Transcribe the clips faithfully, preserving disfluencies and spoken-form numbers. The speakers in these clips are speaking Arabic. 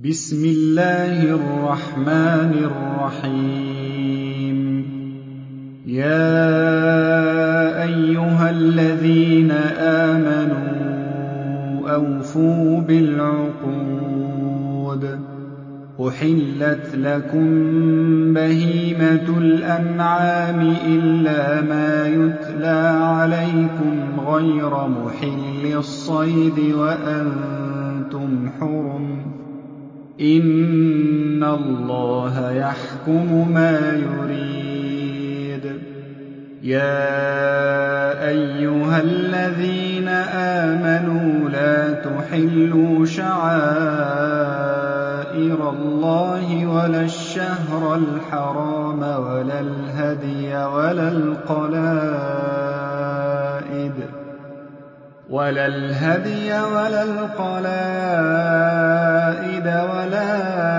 بسم الله الرحمن الرحيم يا أيها الذين آمنوا أوفوا بالعقود أحلت لكم بهيمة الأنعام إلا ما يتلى عليكم غير محل الصيد وأنتم حرم إن الله يحكم ما يريد يا أيها الذين آمنوا لا تحلوا شعائر الله ولا الشهر الحرام ولا الهدي ولا القلائد ولا الهدي ولا القلائد ولا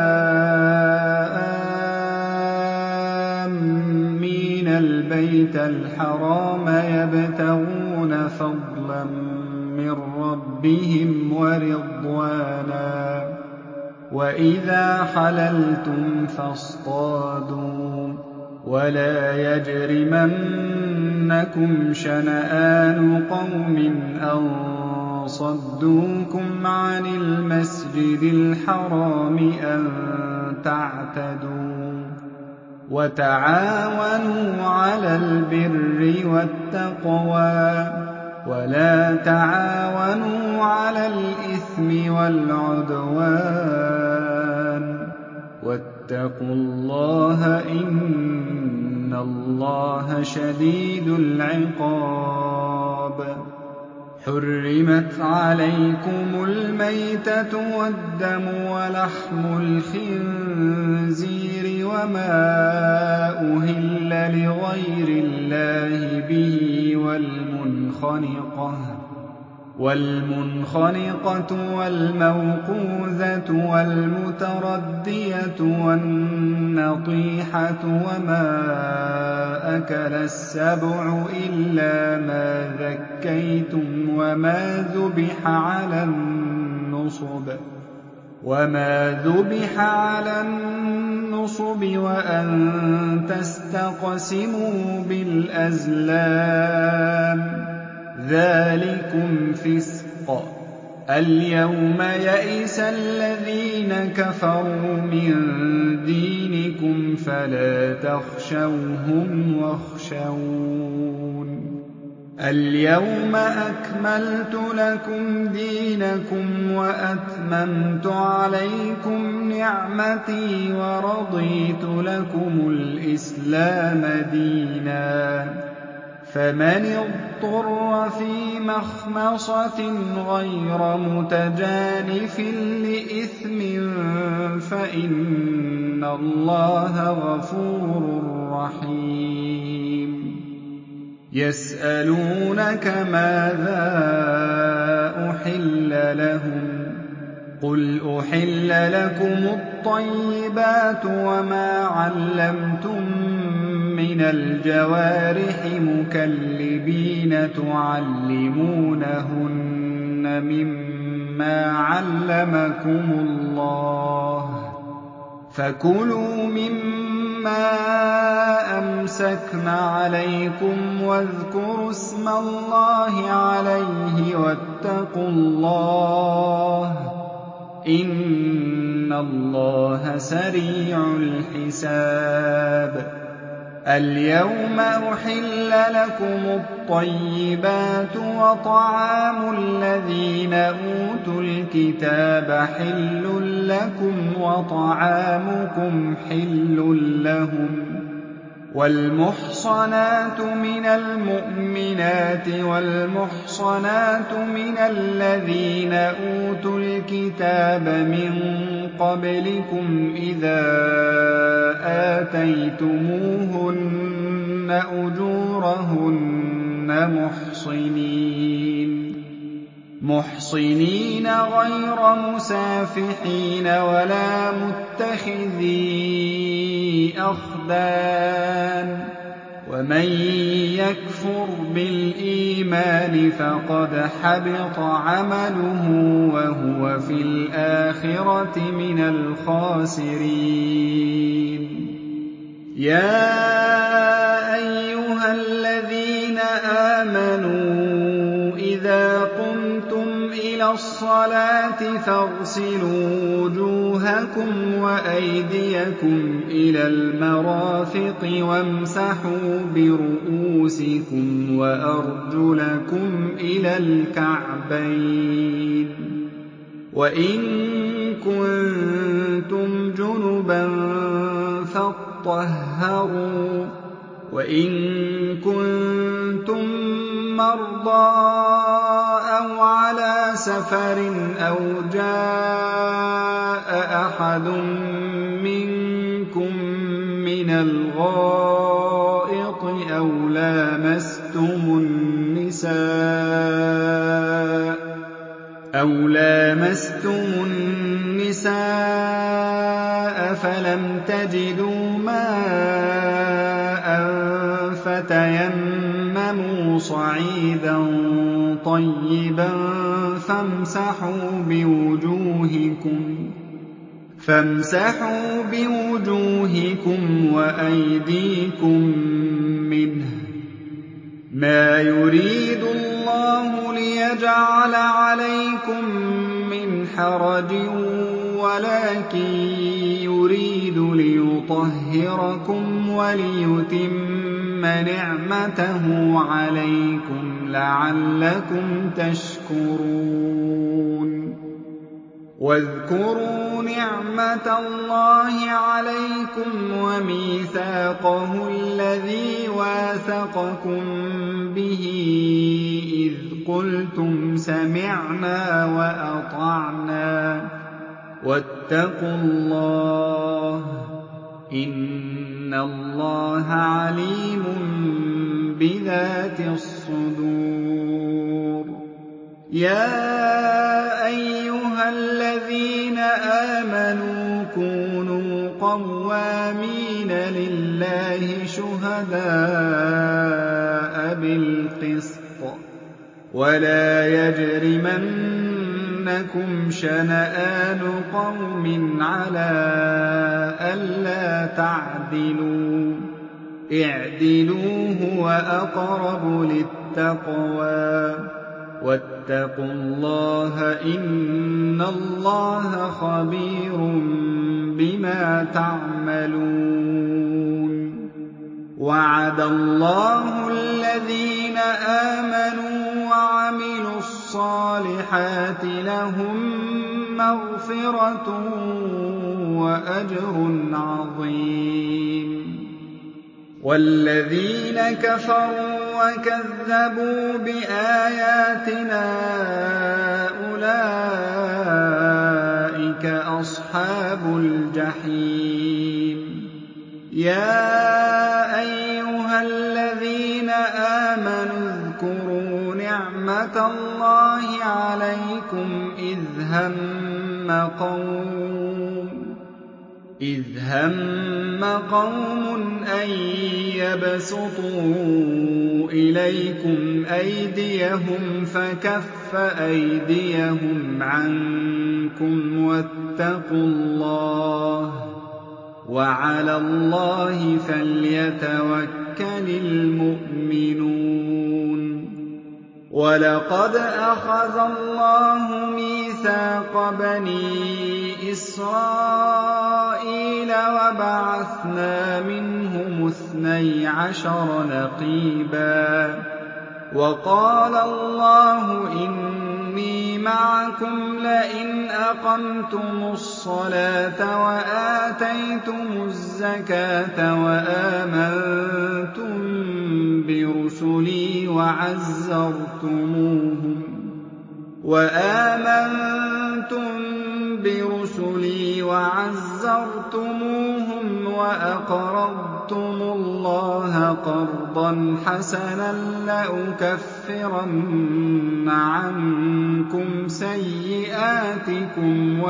آمين البيت الحرام يبتغون فضلا من ربهم ورضوانا وإذا حللتم فاصطادوا ولا يجرمنكم شنآن قوم أن صدوكم عن المسجد الحرام أن تعتدوا وتعاونوا على البر والتقوى ولا تعاونوا على الإثم والعدوان واتقوا الله إن الله شديد العقاب حرمت عليكم الميتة والدم ولحم الخنزير وما أهل لغير الله به والمنخنقة والمنخنقة والموقوذة والمتردية والنطيحة وما أكل السبع إلا ما ذكيتم وما ذبح على النصب وما ذبح على النصب وأن تستقسموا بالأزلام ذلكم فسق اليوم يئس الذين كفروا من دينكم فلا تخشوهم واخشون اليوم أكملت لكم دينكم وأتممت عليكم نعمتي ورضيت لكم الإسلام دينا فمن اضطر في مخمصة غير متجانف لإثم فإن الله غفور رحيم يسألونك ماذا أحل لهم قل أحل لكم الطيبات وما علمتم من الجوارح مكلبين تعلمونهن مما علمكم الله فكلوا مما أمسكن عليكم واذكروا اسم الله عليه واتقوا الله إن الله سريع الحساب اليوم أحل لكم الطيبات وطعام الذين أوتوا الكتاب حل لكم وطعامكم حل لهم والمحصنات من المؤمنات والمحصنات من الذين أوتوا الكتاب من قبلكم إذا آتيتموهن أجورهن محصنين محصنين غير مسافحين ولا متخذي أخدان وَمَن يَكْفُرْ بِالْإِيمَانِ فَقَدْ حَبِطَ عَمَلُهُ وَهُوَ فِي الْآخِرَةِ مِنَ الْخَاسِرِينَ يَا أَيُّهَا الَّذِينَ آمَنُوا إِذَا قُمْتُمْ إِلَى الصَّلَاةِ فَاغْسِلُوا وُجُوهَكُمْ وَأَيْدِيَكُمْ إِلَى الْمَرَافِقِ وَامْسَحُوا بِرُءُوسِكُمْ وَأَرْجُلَكُمْ إِلَى الْكَعْبَيْنِ ۚ وَإِن كُنتُمْ جُنُبًا فَاطَّهَّرُوا ۚ وَإِن كُنتُم مَّرْضَىٰ أَوْ عَلَىٰ سَفَرٍ أَوْ جَاءَ أَحَدٌ مِّنكُم مِّنَ الْغَائِطِ أَوْ لَامَسْتُمُ النِّسَاءَ فَلَمْ تَجِدُوا مَاءً فَتَيَمَّمُوا صَعِيدًا طَيِّبًا فَامْسَحُوا بِوُجُوهِكُمْ وَأَيْدِيكُم مِّنْهُ ۚ مَا يُرِيدُ اللَّهُ لِيَجْعَلَ عَلَيْكُم مِّنْ حَرَجٍ وَلَٰكِن يُرِيدُ لِيُطَهِّرَكُمْ وَلِيُتِمَّ نِعْمَتَهُ عَلَيْكُمْ لَعَلَّكُمْ تَشْكُرُونَ وَاذْكُرُوا نِعْمَةَ اللَّهِ عَلَيْكُمْ وَمِيثَاقَهُ الَّذِي وَاثَقَكُم بِهِ إِذْ قُلْتُمْ سَمِعْنَا وَأَطَعْنَا ۖ وَاتَّقُوا اللَّهَ ۚ إِنَّ اللَّهَ عَلِيمٌ بِذَاتِ الصُّدُورِ يَا أَيُّهَا الَّذِينَ آمَنُوا كُونُوا قَوَّامِينَ لِلَّهِ شُهَدَاءَ بِالْقِسْطِ ۖ وَلَا يَجْرِمَنَّكُمْ شَنَآنُ قَوْمٍ عَلَىٰ أَلَّا تَعْدِلُوا ۚ اعْدِلُوا هُوَ أَقْرَبُ لِلتَّقْوَىٰ ۖ وَاتَّقُوا اللَّهَ ۚ إِنَّ اللَّهَ خَبِيرٌ بِمَا تَعْمَلُونَ وَعَدَ اللَّهُ الَّذِينَ آمَنُوا وَعَمِلُوا الصَّالِحَاتِ لَهُم مَّغْفِرَةٌ وَأَجْرٌ عَظِيمٌ وَالَّذِينَ كَفَرُوا وَكَذَّبُوا بِآيَاتِنَا أُولَٰئِكَ أَصْحَابُ الْجَحِيمِ يَا أَيُّهَا الَّذِينَ آمَنُوا اذْكُرُوا نِعْمَةَ اللَّهِ عَلَيْكُمْ إِذْ هَمَّ قَوْمٌ أَن يَبْسُطُوا إِلَيْكُمْ أَيْدِيَهُمْ فَكَفَّ أَيْدِيَهُمْ عَنكُمْ ۖ وَاتَّقُوا اللَّهَ ۚ وَعَلَى اللَّهِ فَلْيَتَوَكَّلِ الْمُؤْمِنُونَ وَلَقَدْ أَخَذَ اللَّهُ مِيثَاقَ بَنِي إِسْرَائِيلَ وَبَعَثْنَا مِنْهُمُ اثْنَيْ عَشَرَ نَقِيبًا ۖ وَقَالَ اللَّهُ إِنِّي مَعَكُمْ لَئِنْ أَقَمْتُمُ الصَّلَاةَ وَآتَيْتُمُ الزَّكَاةَ وَآمَنتُم بِرُسُلِي وَعَزَّرْتُمُوهُمْ وَأَقْرَضْتُمُ اللَّهَ قَرْضًا حَسَنًا لَّأُكَفِّرَنَّ عَنكُمْ سَيِّئَاتِكُمْ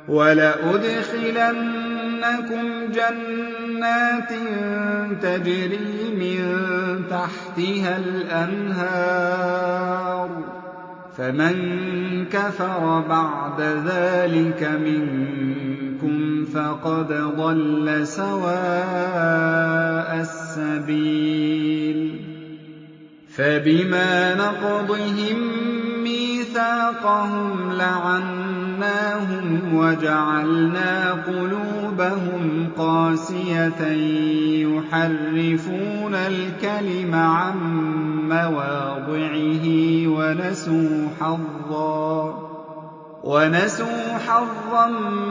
وَلَأُدْخِلَنَّكُمْ جَنَّاتٍ تَجْرِي مِن تَحْتِهَا الْأَنْهَارُ ۚ فَمَن كَفَرَ بَعْدَ ذَٰلِكَ مِنكُمْ فَقَدْ ضَلَّ سَوَاءَ السَّبِيلِ فَبِمَا نَقْضِهِم مِّيثَاقَهُمْ لَعَنَّاهُمْ وَجَعَلْنَا قُلُوبَهُمْ قَاسِيَةً يُحَرِّفُونَ الْكَلِمَ عَن مَّوَاضِعِهِ وَنَسُوا حَظًّا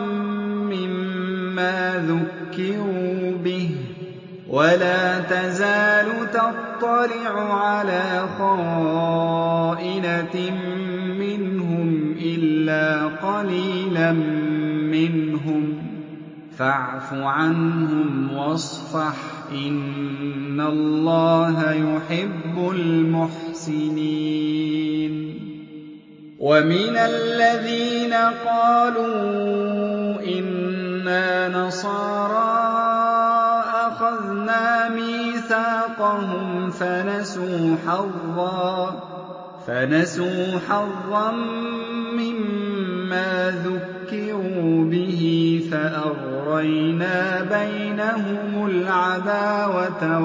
مِّمَّا ذُكِّرُوا بِهِ ۚ وَلَا تَزَالُ تَطَّلِعُ عَلَىٰ خَائِنَةٍ مِّنْهُمْ إِلَّا قَلِيلًا مِّنْهُمْ ۖ فَاعْفُ عَنْهُمْ وَاصْفَحْ ۚ إِنَّ اللَّهَ يُحِبُّ الْمُحْسِنِينَ. وَمِنَ الَّذِينَ قَالُوا إِنَّا نَصَارَىٰ أَخَذْنَا مِيثَاقَهُمْ فَنَسُوا حَظًّا مِّمَّا ذُكِّرُوا بِهِ فَأَغْرَيْنَا بَيْنَهُمُ الْعَدَاوَةَ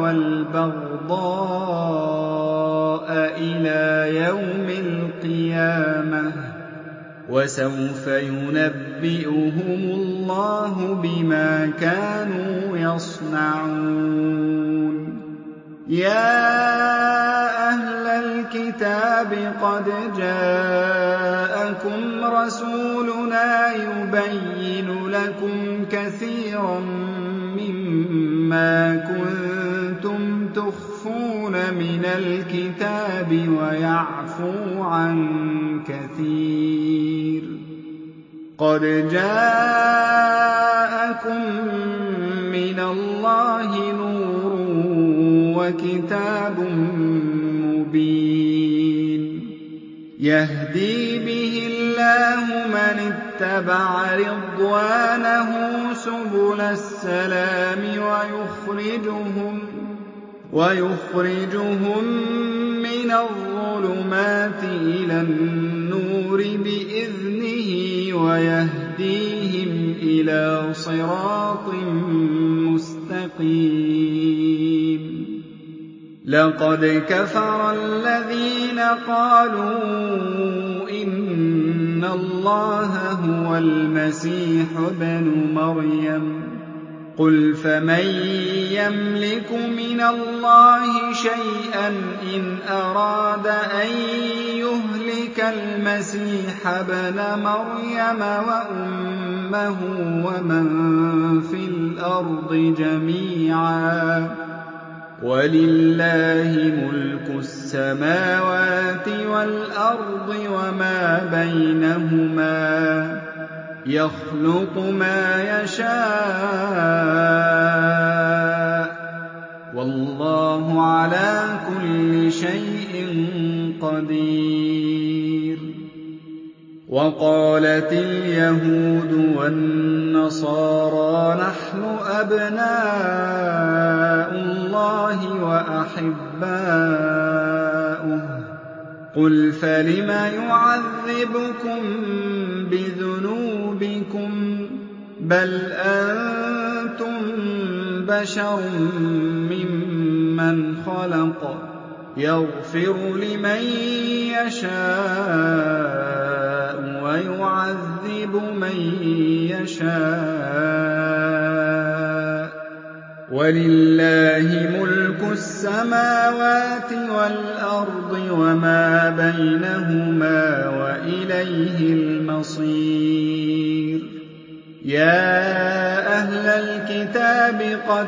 وَالْبَغْضَاءَ إِلَىٰ يَوْمِ الْقِيَامَةِ ۚ وَسَوْفَ يُنَبِّئُهُمُ اللَّهُ بِمَا كَانُوا يَصْنَعُونَ. يَا أَهْلَ الْكِتَابِ قَدْ جَاءَكُمْ رَسُولُنَا يُبَيِّنُ لَكُمْ كَثِيرًا مِّمَّا كُنتُمْ تُخْفُونَ مِنَ الْكِتَابِ وَيَعْفُو عَن كَثِيرٍ ۚ قَدْ جَاءَكُم مِّنَ اللَّهِ نُورٌ وَكِتَابٌ مُّبِينٌ يَهْدِي بِهِ اللَّهُ مَنِ اتَّبَعَ رِضْوَانَهُ سُبُلَ السَّلَامِ وَيُخْرِجُهُم مِّنَ الظُّلُمَاتِ إِلَى النُّورِ بِإِذْنِهِ وَيَهْدِيهِمْ إِلَىٰ صِرَاطٍ مُّسْتَقِيمٍ. لَقَدْ كَفَرَ الَّذِينَ قَالُوا إِنَّ اللَّهَ هُوَ الْمَسِيحُ ابْنُ مَرْيَمَ ۚ قُلْ فَمَن يَمْلِكُ مِنَ اللَّهِ شَيْئًا إِنْ أَرَادَ أَن يُهْلِكَ الْمَسِيحَ ابْنَ مَرْيَمَ وَأُمَّهُ وَمَن فِي الْأَرْضِ جَمِيعًا ۗ وَلِلَّهِ مُلْكُ السَّمَاوَاتِ وَالْأَرْضِ وَمَا بَيْنَهُمَا ۚ يَخْلُقُ مَا يَشَاءُ ۚ وَاللَّهُ عَلَىٰ كُلِّ شَيْءٍ قَدِيرٌ. وَقَالَتِ الْيَهُودُ وَالنَّصَارَىٰ نَحْنُ أَبْنَاءُ اللَّهِ وَأَحِبَّاؤُهُ ۚ قُلْ فَلِمَ يُعَذِّبُكُم بِذُنُوبِكُم ۖ بَلْ أَنتُم بَشَرٌ مِّمَّنْ خَلَقَ ۚ يَغْفِرُ لِمَن يَشَاءُ وَيُعَذِّبُ مَن يَشَاءُ ۚ وَلِلَّهِ مُلْكُ السَّمَاوَاتِ وَالْأَرْضِ وَمَا بَيْنَهُمَا ۖ وَإِلَيْهِ الْمَصِيرُ. يَا أَهْلَ الْكِتَابِ قَدْ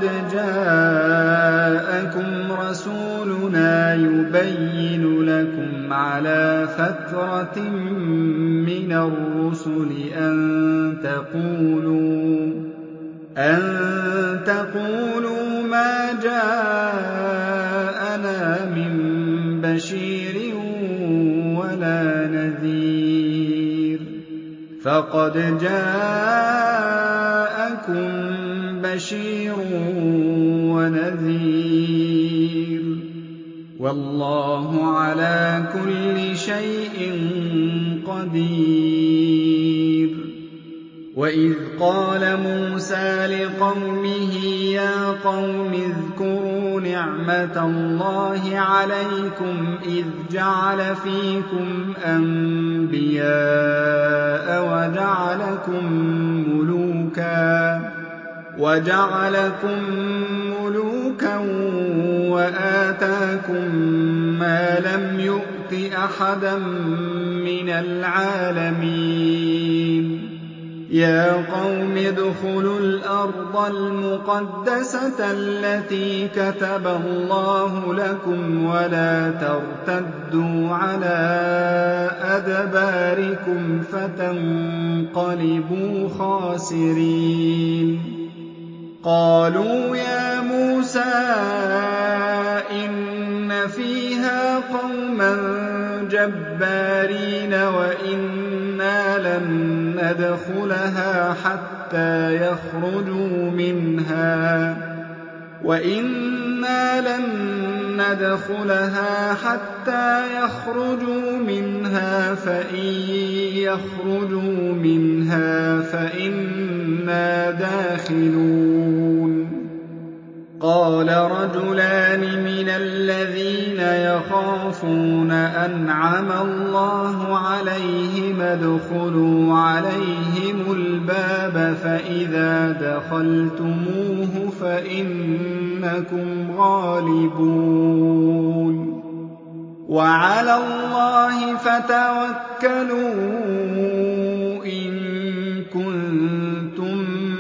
جَاءَكُمْ رَسُولُنَا يُبَيِّنُ لَكُمْ عَلَىٰ فَتْرَةٍ مِّنَ الرُّسُلِ أَن تَقُولُوا مَا جَاءَنَا مِن بَشِيرٍ وَلَا نَذِيرٍ، فَقَدْ جَاءَكُم بَشِيرٌ وَنَذِيرٌ ۗ وَاللَّهُ عَلَىٰ كُلِّ شَيْءٍ قَدِيرٌ. وَإِذْ قَالَ مُوسَىٰ لِقَوْمِهِ يَا قَوْمِ اذْكُرُوا نِعْمَةَ اللَّهِ عَلَيْكُمْ إِذْ جَعَلَ فِيكُمْ أَنبِيَاءَ وَجَعَلَكُم مُّلُوكًا وَآتَاكُم مَّا لَمْ يُؤْتِ أَحَدًا مِّنَ الْعَالَمِينَ. يَا قَوْمِ ادْخُلُوا الْأَرْضَ الْمُقَدَّسَةَ الَّتِي كَتَبَ اللَّهُ لَكُمْ وَلَا تَرْتَدُّوا عَلَىٰ أَدْبَارِكُمْ فَتَنقَلِبُوا خَاسِرِينَ. قَالُوا يَا مُوسَىٰ إِنَّ فِيهَا قَوْمًا جَبَّارِينَ وَإِنَّا لَن نَّدْخُلَهَا حَتَّىٰ يَخْرُجُوا مِنْهَا فَإِن يَخْرُجُوا مِنْهَا فَإِنَّا دَاخِلُونَ. قَالَ رَجُلَانِ مِنَ الَّذِينَ يَخَافُونَ أَنْعَمَ اللَّهُ عَلَيْهِمُ ادْخُلُوا عَلَيْهِمُ الْبَابَ فَإِذَا دَخَلْتُمُوهُ فَإِنَّكُمْ غَالِبُونَ. وَعَلَى اللَّهِ فَتَوَكَّلُوا إِن كُنتُم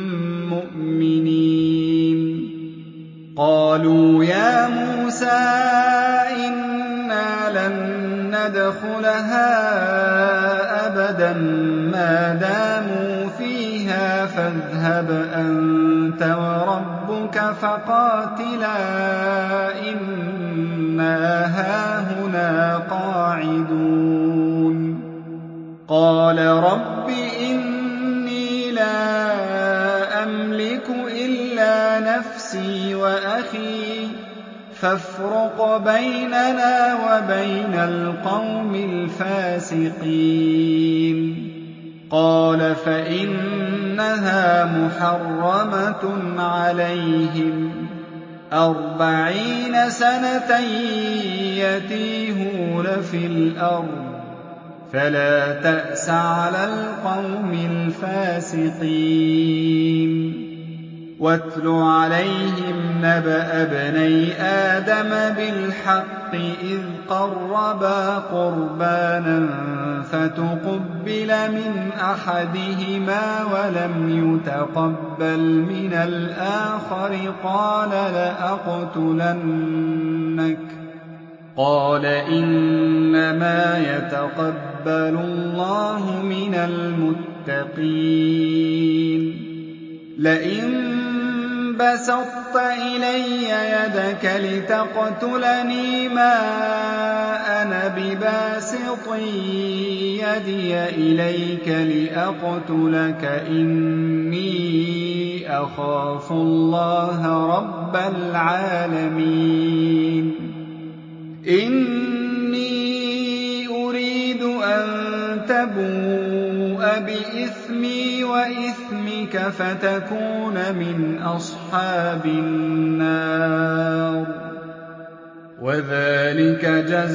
مُّؤْمِنِينَ. قَالُوا يَا مُوسَىٰ إِنَّا لَن نَّدْخُلَهَا أَبَدًا مَّا دَامُوا فِيهَا فَاذْهَبْ أَنتَ وَرَبُّكَ فَقَاتِلَا إِنَّا هَاهُنَا قَاعِدُونَ. قَالَ رَبِّ إِنِّي لَا أَمْلِكُ إِلَّا نَفْسِي وَأَخِي فَافْرُقْ بَيْنَنَا وَبَيْنَ الْقَوْمِ الْفَاسِقِينَ. قَالَ فَإِنَّهَا مُحَرَّمَةٌ عَلَيْهِمْ أَرْبَعِينَ سَنَةً يَتِيهُونَ فِي الْأَرْضِ فَلَا تَأْسَ عَلَى الْقَوْمِ الْفَاسِقِينَ. وَاتْلُ عَلَيْهِمْ نَبَأَ ابْنَيْ آدَمَ بِالْحَقِّ إِذْ قَرَّبَا قُرْبَانًا فَتُقُبِّلَ مِنْ أَحَدِهِمَا وَلَمْ يُتَقَبَّلْ مِنَ الْآخَرِ قَالَ لَأَقْتُلَنَّكَ. قَالَ إِنَّمَا يَتَقَبَّلُ اللَّهُ مِنَ الْمُتَّقِينَ. لَئِن بَسَطتَ إِلَيَّ يَدَكَ لِتَقْتُلَنِي مَا أَنَا بِبَاسِطٍ يَدِيَ إِلَيْكَ لِأَقْتُلَكَ إِنِّي أَخَافُ اللَّهَ رَبَّ الْعَالَمِينَ. إِنِّي أُرِيدُ أَن تَبُوءَ بِإِثْمِي وَإِثْمِكَ فَتَكُونَ مِنْ أَصْحَابِ النَّارِ ۚ وَذَٰلِكَ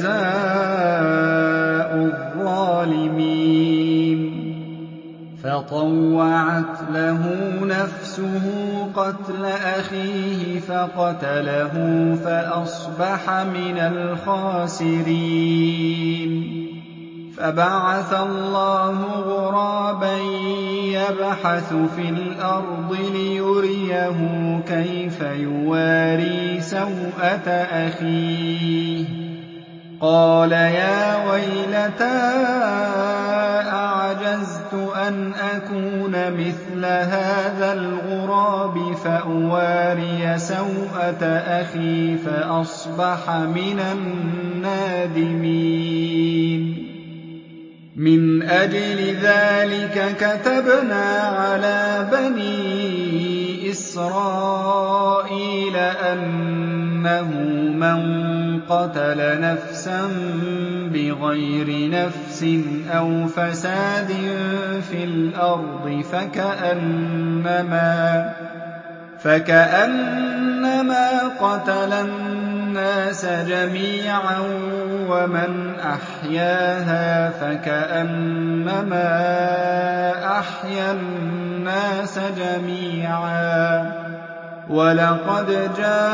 جَزَاءُ الظَّالِمِينَ. فَطَوَّعَتْ لَهُ نَفْسُهُ قَتْلَ أَخِيهِ فَقَتَلَهُ فَأَصْبَحَ مِنَ الْخَاسِرِينَ. فَبَعَثَ اللَّهُ غُرَابًا يَبْحَثُ فِي الْأَرْضِ لِيُرِيَهُ كَيْفَ يُوَارِي سَوْءَةَ أَخِيهِ ۚ قَالَ يَا وَيْلَتَا أَعَجَزْتُ أَنْ أَكُونَ مِثْلَ هَٰذَا الْغُرَابِ فَأُوَارِيَ سَوْءَةَ أَخِي فَأَصْبَحَ مِنَ النَّادِمِينَ. مِنْ أَجْلِ ذَلِكَ كَتَبْنَا عَلَىٰ بَنِي إِسْرَائِيلَ أَنَّهُ مَن قَتَلَ نَفْسًا بِغَيْرِ نَفْسٍ أَوْ فَسَادٍ فِي الْأَرْضِ فَكَأَنَّمَا فَكَأَنَّمَا قَتَلَ النَّاسَ جَمِيعًا وَمَنْ أَحْيَاهَا فَكَأَنَّمَا أَحْيَا النَّاسَ جَمِيعًا ۚ وَلَقَدْ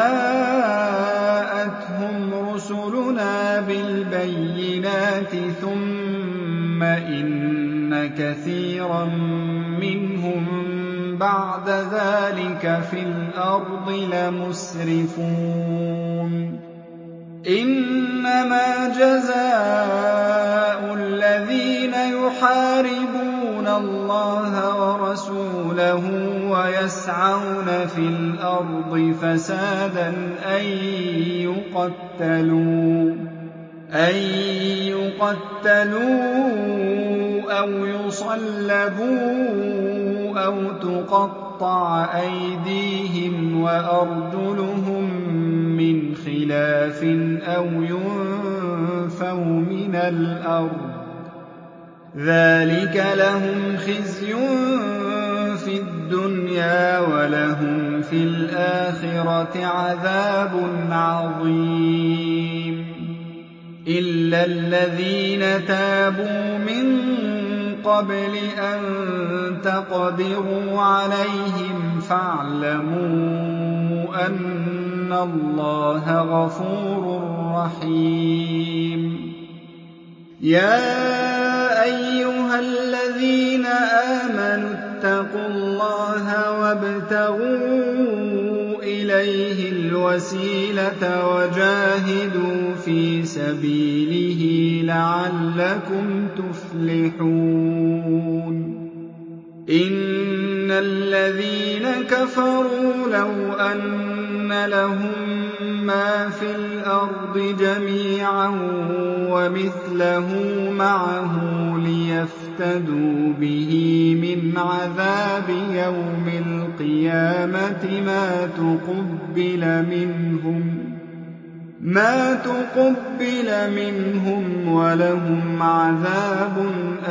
جَاءَتْهُمْ رُسُلُنَا بِالْبَيِّنَاتِ ثُمَّ إِنَّ كَثِيرًا مِّنْهُم بَعْدَ ذَٰلِكَ فِي الْأَرْضِ لَمُسْرِفُونَ إِنَّمَا جَزَاءُ الَّذِينَ يُحَارِبُونَ اللَّهَ وَرَسُولَهُ وَيَسْعَوْنَ فِي الْأَرْضِ فَسَادًا أَن يُقَتَّلُوا أَوْ يُصَلَّبُوا أَوْ تُقَطَّعَ أَيْدِيهِمْ وَأَرْجُلُهُم مِّنْ خِلَافٍ أَوْ يُنفَوْا مِنَ الْأَرْضِ ۚ ذَٰلِكَ لَهُمْ خِزْيٌ فِي الدُّنْيَا ۖ وَلَهُمْ فِي الْآخِرَةِ عَذَابٌ عَظِيمٌ إِلَّا الَّذِينَ تَابُوا مِن قَبْلِ أَن تَقْدِرُوا عَلَيْهِمْ فَاعْلَمُوا أَنَّ اللَّهَ غَفُورٌ رَّحِيمٌ يَا أَيُّهَا الَّذِينَ آمَنُوا اتَّقُوا اللَّهَ وَابْتَغُوا إِلَيْهِ الْوَسِيلَةَ وَجَاهِدُوا فِي سَبِيلِهِ لَعَلَّكُمْ تُفْلِحُونَ إِنَّ الَّذِينَ كَفَرُوا لَوْ أَنَّ لَهُم مَّا فِي الْأَرْضِ جَمِيعًا وَمِثْلَهُ مَعَهُ لِيَفْتَدُوا بِهِ مِنْ عَذَابِ يَوْمِ الْقِيَامَةِ مَا تُقُبِّلَ مِنْهُمْ وَلَهُمْ عَذَابٌ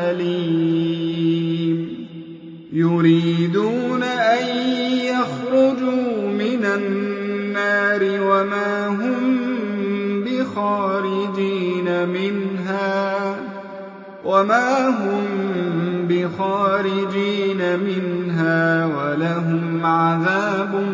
أَلِيمٌ يُرِيدُونَ أَن يَخْرُجُوا مِنَ النَّارِ وَمَا هُم بِخَارِجِينَ مِنْهَا وَلَهُمْ عَذَابٌ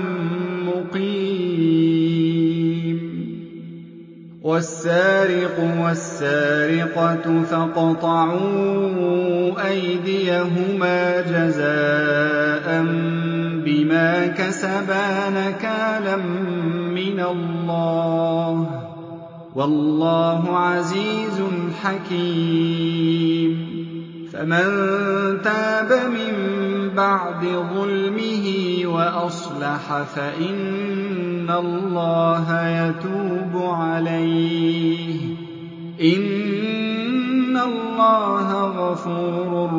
مُّقِيمٌ وَالسَّارِقُ وَالسَّارِقَةُ فَاقْطَعُوا أَيْدِيَهُمَا جَزَاءً بِمَا كَسَبَا نَكَالًا مِّنَ اللَّهِ ۗ وَاللَّهُ عَزِيزٌ حَكِيمٌ فَمَن تَابَ مِن بَعْدِ ظُلْمِهِ وَأَصْلَحَ فَإِنَّ اللَّهَ يَتُوبُ عَلَيْهِ ۗ إِنَّ اللَّهَ غَفُورٌ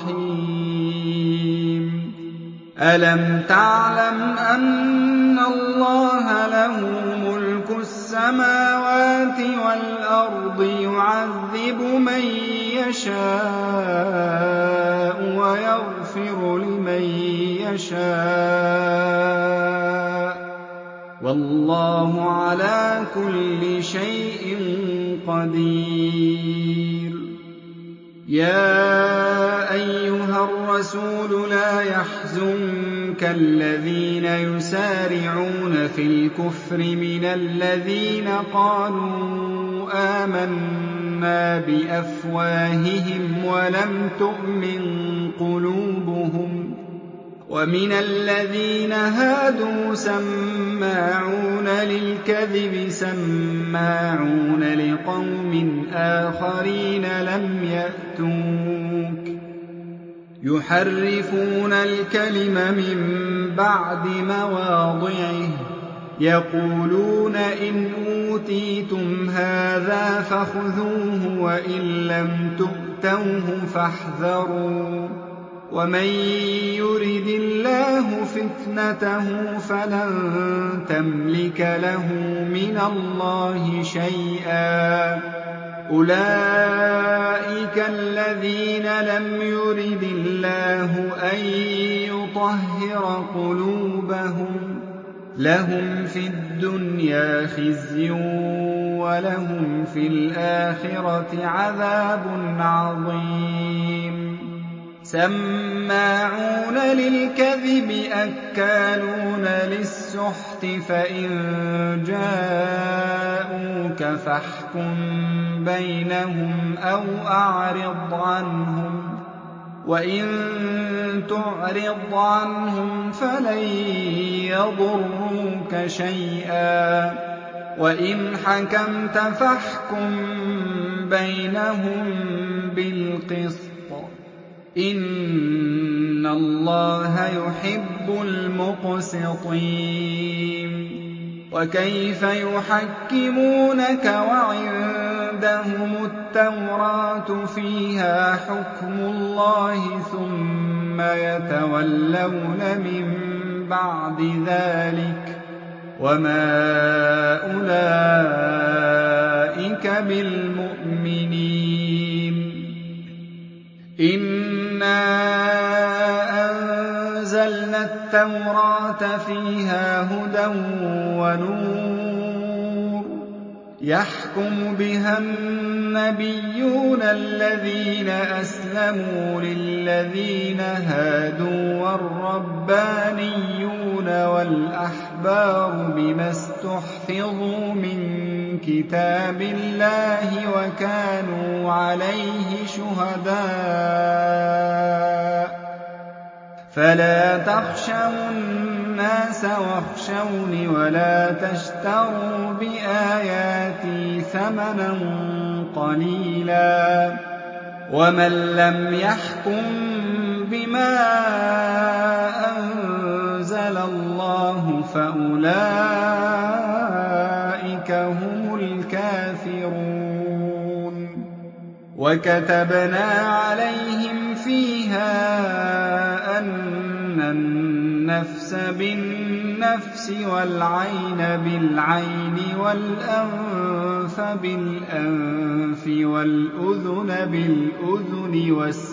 رَّحِيمٌ أَلَمْ تَعْلَمْ أَنَّ اللَّهَ لَهُ مُلْكُ السَّمَاوَاتِ وَالْأَرْضِ يُعَذِّبُ مَن يَشَاءُ وَيَغْفِرُ لِمَن يَشَاءُ ۗ وَاللَّهُ عَلَىٰ كُلِّ شَيْءٍ قَدِيرٌ يَا أَيُّهَا الرَّسُولُ لَا يَحْزُنكَ الَّذِينَ يُسَارِعُونَ فِي الْكُفْرِ مِنَ الَّذِينَ قَالُوا آمَنَّا بِأَفْوَاهِهِمْ وَلَمْ تُؤْمِن قُلُوبُهُمْ وَمِنَ الَّذِينَ هَادُوا سَمَّاعُونَ لِلْكَذِبِ سَمَّاعُونَ لِقَوْمٍ آخَرِينَ لَمْ يَأْتُوكَ يُحَرِّفُونَ الْكَلِمَ مِن بَعْدِ مَوَاضِعِهِ يَقُولُونَ إِنْ أُوتِيتُمْ هَٰذَا فَخُذُوهُ وَإِن لَّمْ تُؤْتَوْهُ فَاحْذَرُوا ۚ وَمَن يُرِدِ اللَّهُ فِتْنَتَهُ فَلَن تَمْلِكَ لَهُ مِنَ اللَّهِ شَيْئًا ۚ أُولَٰئِكَ الَّذِينَ لَمْ يُرِدِ اللَّهُ أَن يُطَهِّرَ قُلُوبَهُمْ ۚ لَهُمْ فِي الدُّنْيَا خِزْيٌ وَلَهُمْ فِي الْآخِرَةِ عَذَابٌ عَظِيمٌ سَمَّاعُونَ لِلْكَذِبِ أَكَّالُونَ لِلسُّحْتِ فَإِن جَاءُوكَ فَاحْكُم بَيْنَهُمْ أَوْ أَعْرِضْ عَنْهُمْ ۖ وَإِن تُعْرِضْ عَنْهُمْ فَلَن يَضُرُّوكَ شَيْئًا ۖ وَإِنْ حَكَمْتَ فَاحْكُم بَيْنَهُم بِالْقِسْطِ ۚ إِنَّ اللَّهَ يُحِبُّ الْمُقْسِطِينَ وَكَيْفَ يُحَكِّمُونَكَ وَعِندَهُمُ التَّوْرَاةُ فِيهَا حُكْمُ اللَّهِ ثُمَّ يَتَوَلَّوْنَ مِن بَعْدِ ذَٰلِكَ ۚ وَمَا أُولَٰئِكَ بِالْمُؤْمِنِينَ إِنَّا أَنزَلْنَا التَّوْرَاةَ فِيهَا هُدًى وَنُورٌ ۚ يَحْكُمُ بِهَا النَّبِيُّونَ الَّذِينَ أَسْلَمُوا لِلَّذِينَ هَادُوا وَالرَّبَّانِيُّونَ وَالْأَحْبَارُ بِمَا اسْتُحْفِظُوا مِن كِتَابِ اللَّهِ وَكَانُوا عَلَيْهِ شُهَدَاءَ ۚ فَلَا تَخْشَوُا النَّاسَ وَاخْشَوْنِ وَلَا تَشْتَرُوا بِآيَاتِي ثَمَنًا قَلِيلًا ۚ وَمَن لَّمْ يَحْكُم بِمَا أَنزَلَ اللَّهُ فَأُولَٰئِكَ هُمُ الْكَافِرُونَ وَكَتَبْنَا عَلَيْهِمْ فِيهَا أَنَّ النَّفْسَ بِالنَّفْسِ وَالْعَيْنَ بِالْعَيْنِ وَالْأَنفَ بِالْأَنفِ وَالْأُذُنَ بِالْأُذُنِ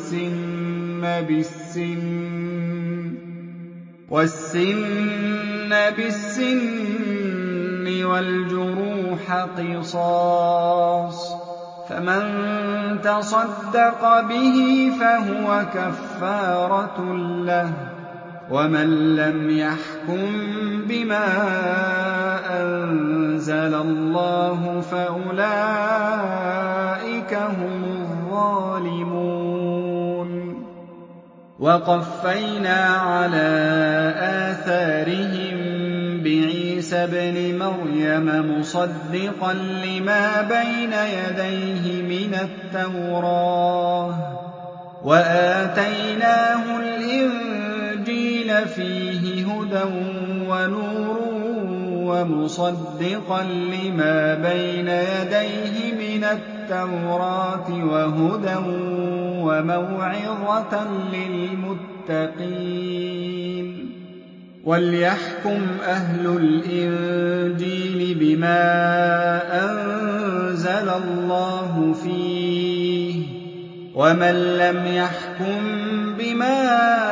وَالسِّنَّ بِالسِّنِّ وَالْجُرُوحَ قِصَاصٌ ۚ فَمَن تَصَدَّقَ بِهِ فَهُوَ كَفَّارَةٌ لَّهُ ۚ وَمَن لَّمْ يَحْكُم بِمَا أَنزَلَ اللَّهُ فَأُولَٰئِكَ هُمُ الظَّالِمُونَ وَقَفَّيْنَا عَلَىٰ آثَارِهِم بِعِيسَى ابْنِ مَرْيَمَ مُصَدِّقًا لِّمَا بَيْنَ يَدَيْهِ مِنَ التَّوْرَاةِ ۖ وَآتَيْنَاهُ الْإِنجِيلَ فِيهِ هُدًى وَنُورٌ وَمُصَدِّقًا لِّمَا بَيْنَ يَدَيْهِ مِنَ التَّوْرَاةِ وَهُدًى وَمَوْعِظَةً لِّلْمُتَّقِينَ وَلْيَحْكُمْ أَهْلُ الْإِنجِيلِ بِمَا أَنزَلَ اللَّهُ فِيهِ ۚ وَمَن لَّمْ يَحْكُم بِمَا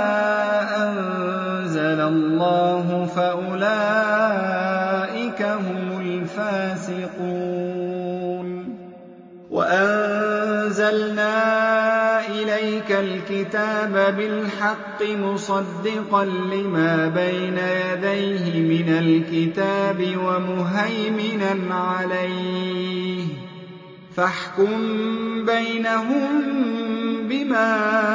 أَنزَلَ اللَّهُ فَأُولَٰئِكَ هُمُ الْفَاسِقُونَ وَأَنزَلْنَا إِلَيْكَ الْكِتَابَ بِالْحَقِّ مُصَدِّقًا لِّمَا بَيْنَ يَدَيْهِ مِنَ الْكِتَابِ وَمُهَيْمِنًا عَلَيْهِ ۖ فَاحْكُم بَيْنَهُم بِمَا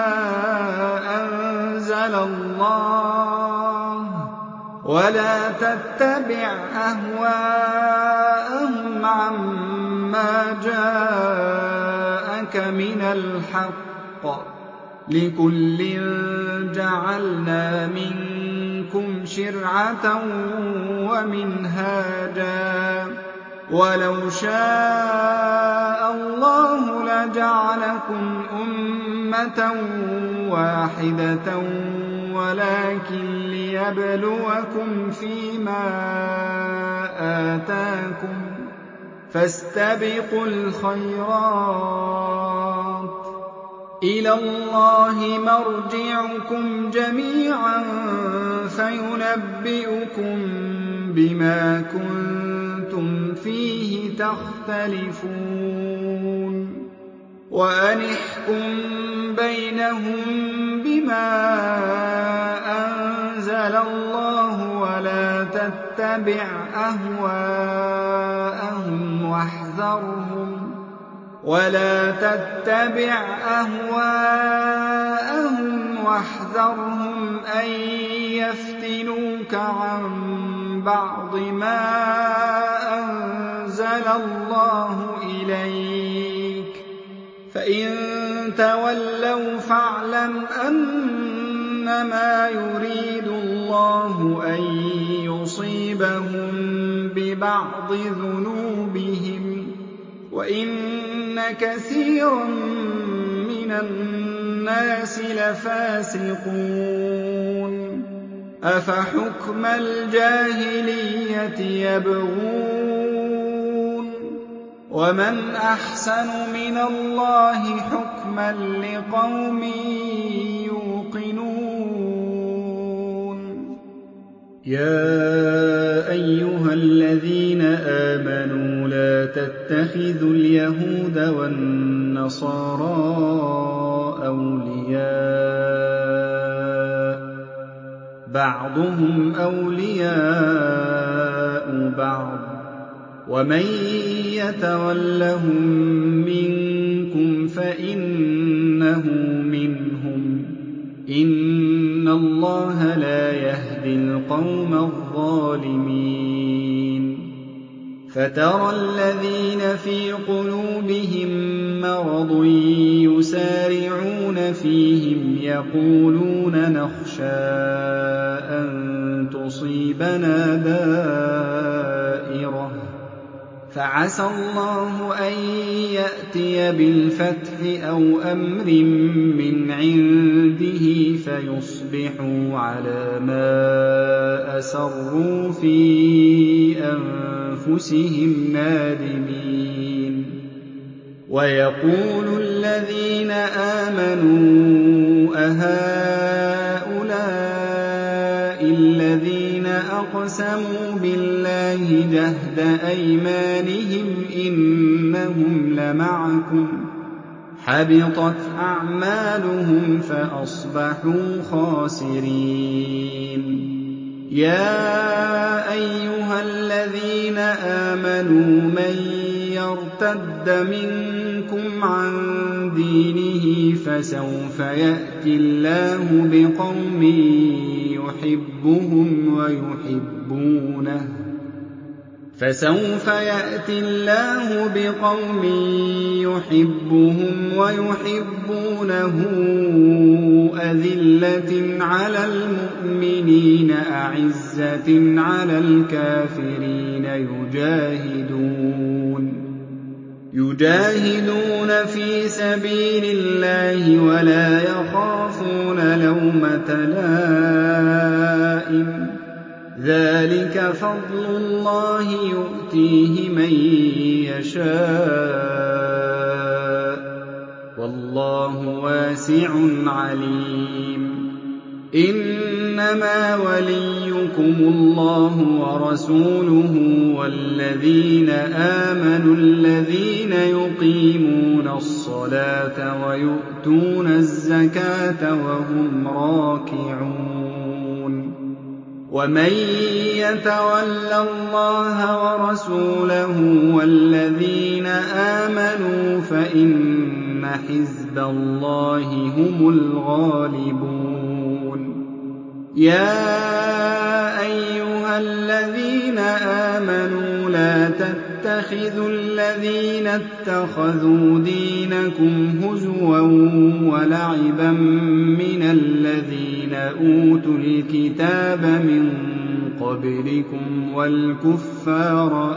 أَنزَلَ اللَّهُ ۖ وَلَا تَتَّبِعْ أَهْوَاءَهُمْ عَمَّا جَاءَكَ مِنَ الْحَقِّ ۚ لِكُلٍّ جَعَلْنَا مِنكُمْ شِرْعَةً وَمِنْهَاجًا ۚ وَلَوْ شَاءَ اللَّهُ لَجَعَلَكُمْ أُمَّةً وَاحِدَةً وَلَٰكِن لِّيَبْلُوَكُمْ فِيمَا آتَاكُمْ ۖ فَاسْتَبِقُوا الْخَيْرَاتِ ۚ إِلَى اللَّهِ مَرْجِعُكُمْ جَمِيعًا فَيُنَبِّئُكُم بِمَا كُنتُمْ فِيهِ تَخْتَلِفُونَ وَأَنِ احْكُم بَيْنَهُم بِمَا أَنزَلَ اللَّهُ وَلَا تَتَّبِعْ أَهْوَاءَهُمْ وَاحْذَرْهُمْ وَلَا تَتَّبِعْ أَهْوَاءَهُمْ وَاحْذَرْهُمْ أَن يَفْتِنُوكَ عَن بَعْضِ مَا أَنزَلَ اللَّهُ إِلَيْكَ ۖ فَإِن تَوَلَّوْا فَاعْلَمْ أَنَّمَا يُرِيدُ اللَّهُ أَن يُصِيبَهُم بِبَعْضِ ذُنُوبِهِمْ ۗ وَإِنَّ كَثِيرًا مِّنَ النَّاسِ لَفَاسِقُونَ أَفَحُكْمَ الْجَاهِلِيَّةِ يَبْغُونَ وَمَنْ أَحْسَنُ مِنَ اللَّهِ حُكْمًا لِّقَوْمٍ يُوقِنُونَ يَا أَيُّهَا الَّذِينَ آمَنُوا لَا تَتَّخِذُوا الْيَهُودَ وَالنَّصَارَىٰ أَوْلِيَاءَ ۘ بَعْضُهُمْ أَوْلِيَاءُ بَعْضٍ ۚ وَمَن يَتَوَلَّهُم مِّنكُمْ فَإِنَّهُ مِنْهُمْ ۗ إِنَّ اللَّهَ لَا يَهْدِي الْقَوْمَ الظَّالِمِينَ فَتَرَى الَّذِينَ فِي قُلُوبِهِم مَّرَضٌ يُسَارِعُونَ فِيهِمْ يَقُولُونَ نَخْشَىٰ أَن تُصِيبَنَا دَائِرَةٌ ۚ فَعَسَى اللَّهُ أَن يَأْتِيَ بِالْفَتْحِ أَوْ أَمْرٍ مِّنْ عِندِهِ فَيُصْبِحُوا عَلَىٰ مَا أَسَرُّوا فِي أَنفُسِهِمْ نَادِمِينَ وَيَقُولُ الَّذِينَ آمَنُوا أَهَٰؤُلَاءِ الَّذِينَ أَقْسَمُوا بِاللَّهِ جَهْدَ أَيْمَانِهِمْ إِنَّهُمْ لَمَعَكُمْ ۚ حَبِطَتْ أَعْمَالُهُمْ فَأَصْبَحُوا خَاسِرِينَ يَا أَيُّهَا الَّذِينَ آمَنُوا مَن يَرْتَدَّ مِنكُمْ عَن دِينِهِ فَسَوْفَ يَأْتِي اللَّهُ بِقَوْمٍ يُحِبُّهُمْ وَيُحِبُّونَهُ فَسَوْفَ يَأْتِي اللَّهُ بِقَوْمٍ يُحِبُّهُمْ وَيُحِبُّونَهُ أَذِلَّةٍ عَلَى الْمُؤْمِنِينَ أَعِزَّةٍ عَلَى الْكَافِرِينَ يُجَاهِدُونَ يُجَاهِدُونَ فِي سَبِيلِ اللَّهِ وَلَا يَخَافُونَ لَوْمَةَ لَائِمٍ ۚ ذَٰلِكَ فَضْلُ اللَّهِ يُؤْتِيهِ مَن يَشَاءُ ۚ وَاللَّهُ وَاسِعٌ عَلِيمٌ إِنَّمَا وَلِيُّكُمُ اللَّهُ وَرَسُولُهُ وَالَّذِينَ آمَنُوا الَّذِينَ يُقِيمُونَ الصَّلَاةَ وَيُؤْتُونَ الزَّكَاةَ وَهُمْ راكعون وَمَن يَتَوَلَّ اللَّهَ وَرَسُولَهُ وَالَّذِينَ آمَنُوا فَإِنَّ حِزْبَ اللَّهِ هُمُ الْغَالِبُونَ يَا أَيُّهَا الَّذِينَ آمَنُوا لَا تَتَّخِذُوا الَّذِينَ اتَّخَذُوا دِينَكُمْ هُزُوًا وَلَعِبًا مِّنَ الَّذِينَ أُوتُوا الْكِتَابَ مِن قَبْلِكُمْ وَالْكُفَّارَ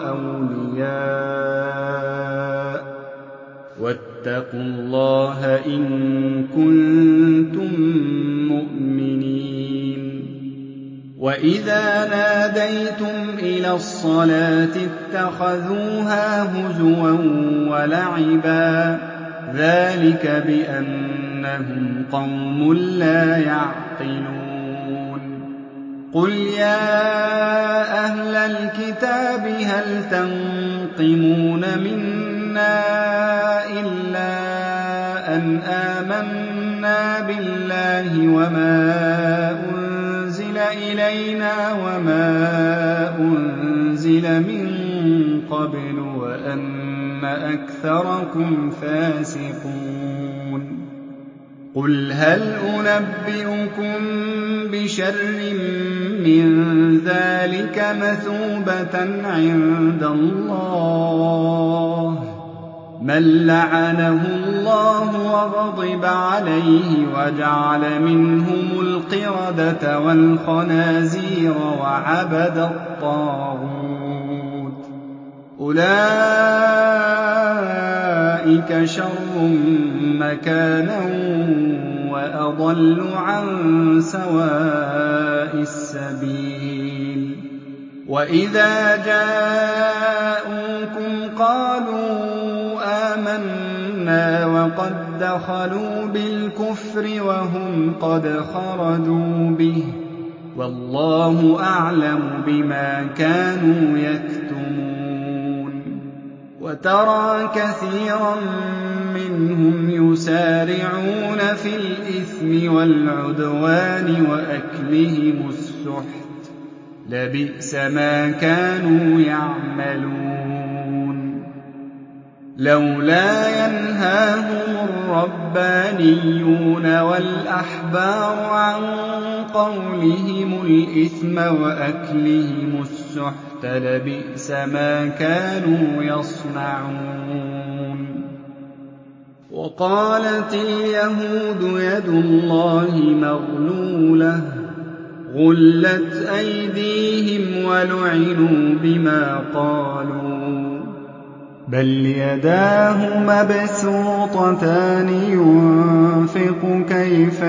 أَوْلِيَاءَ وَاتَّقُوا اللَّهَ إِن كُنتُم مُّؤْمِنِينَ وَإِذَا نَادَيْتُمْ إِلَى الصَّلَاةِ اتَّخَذُوهَا هُزُوًا وَلَعِبًا ذَلِكَ بِأَنَّهُمْ قَوْمٌ لَّا يَعْقِلُونَ قُلْ يَا أَهْلَ الْكِتَابِ هَلْ تَنقِمُونَ مِنَّا إِلَّا أَنْ آمَنَّا بِاللَّهِ وَمَا أُنزِلَ إِلَيْنَا وَمَا أُنزِلَ مِن قَبْلُ وَأَنَّ أَكْثَرَكُمْ فَاسِقُونَ قُلْ هَلْ أُنَبِّئُكُم بِشَرٍّ مِّن ذَٰلِكَ مَثُوبَةً عِندَ اللَّهِ مَن لَّعَنَهُ اللَّهُ وَغَضِبَ عَلَيْهِ وَجَعَلَ مِنْهُمُ الْقِرَدَةَ وَالْخَنَازِيرَ وَعَبَدَ الطَّاغُوتَ أُولَٰئِكَ شَرٌّ مَّكَانًا وَأَضَلُّ عَن سَوَاءِ السَّبِيلِ وَإِذَا جَاءُوكُمْ قَالُوا آمَنَّا وَقَد دَّخَلُوا بِالْكُفْرِ وَهُمْ قَدْ خَرَجُوا بِهِ وَاللَّهُ أَعْلَمُ بِمَا كَانُوا يَكْتُمُونَ وَتَرَىٰ كَثِيرًا مِّنْهُمْ يُسَارِعُونَ فِي الْإِثْمِ وَالْعُدْوَانِ وَأَكْلِهِمُ السُّحْتَ ۚ لَبِئْسَ مَا كَانُوا يَعْمَلُونَ لَوْلَا يَنْهَاهُمُ الرَّبَّانِيُّونَ وَالْأَحْبَارُ عَن قَوْلِهِمُ الْإِثْمَ وَأَكْلِهِمُ السُّحْتَ لَبِئْسَ مَا كَانُوا يَصْنَعُونَ وَقَالَتِ الْيَهُودُ يَدُ اللَّهِ مَغْلُولَةٌ غُلَّتْ أَيْدِيهِمْ وَلُعِنُوا بِمَا قَالُوا بَلْ يَدَاهُ مَبْسُوطَتَانِ يُنفِقُ كَيْفَ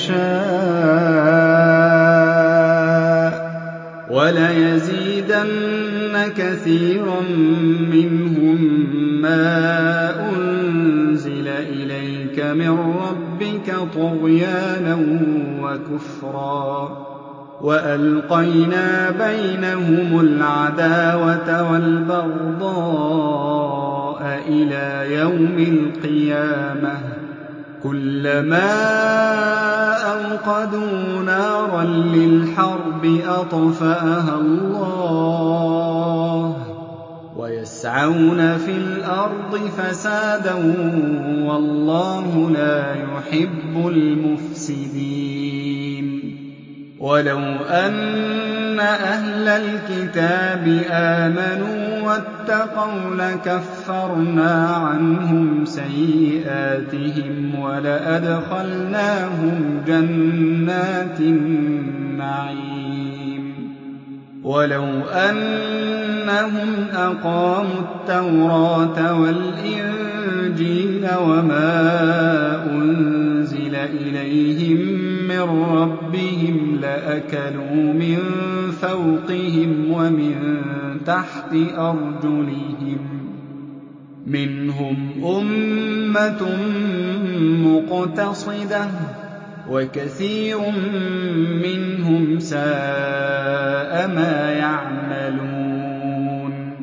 يَشَاءُ وَلَيَزِيدَنَّ كَثِيرًا مِّنْهُم مَّا أُنزِلَ إِلَيْكَ مِن رَّبِّكَ طُغْيَانًا وَكُفْرًا وَأَلْقَيْنَا بَيْنَهُمُ الْعَدَاوَةَ وَالْبَغْضَاءَ إِلَىٰ يَوْمِ الْقِيَامَةِ كُلَّمَا أَوْقَدُوا نَارًا لِّلْحَرْبِ أَطْفَأَهَا اللَّهُ وَيَسْعَوْنَ فِي الْأَرْضِ فَسَادًا وَاللَّهُ لَا يُحِبُّ الْمُفْسِدِينَ وَلَوْ أَنَّ أَهْلَ الْكِتَابِ آمَنُوا وَاتَّقَوْا لَكَفَّرْنَا عَنْهُمْ سَيِّئَاتِهِمْ وَلَأَدْخَلْنَاهُمْ جَنَّاتِ النَّعِيمِ وَلَوْ أَنَّهُمْ أَقَامُوا التَّوْرَاةَ وَالْإِنجِيلَ وَمَا أُنزِلَ إِلَيْهِم مِّن رَّبِّهِمْ لَأَكَلُوا مِن فَوْقِهِمْ وَمِن تَحْتِ أَرْجُلِهِم مِّنْهُمْ أُمَّةٌ مُّقْتَصِدَةٌ وَكَثِيرٌ مِّنْهُمْ سَاءَ مَا يَعْمَلُونَ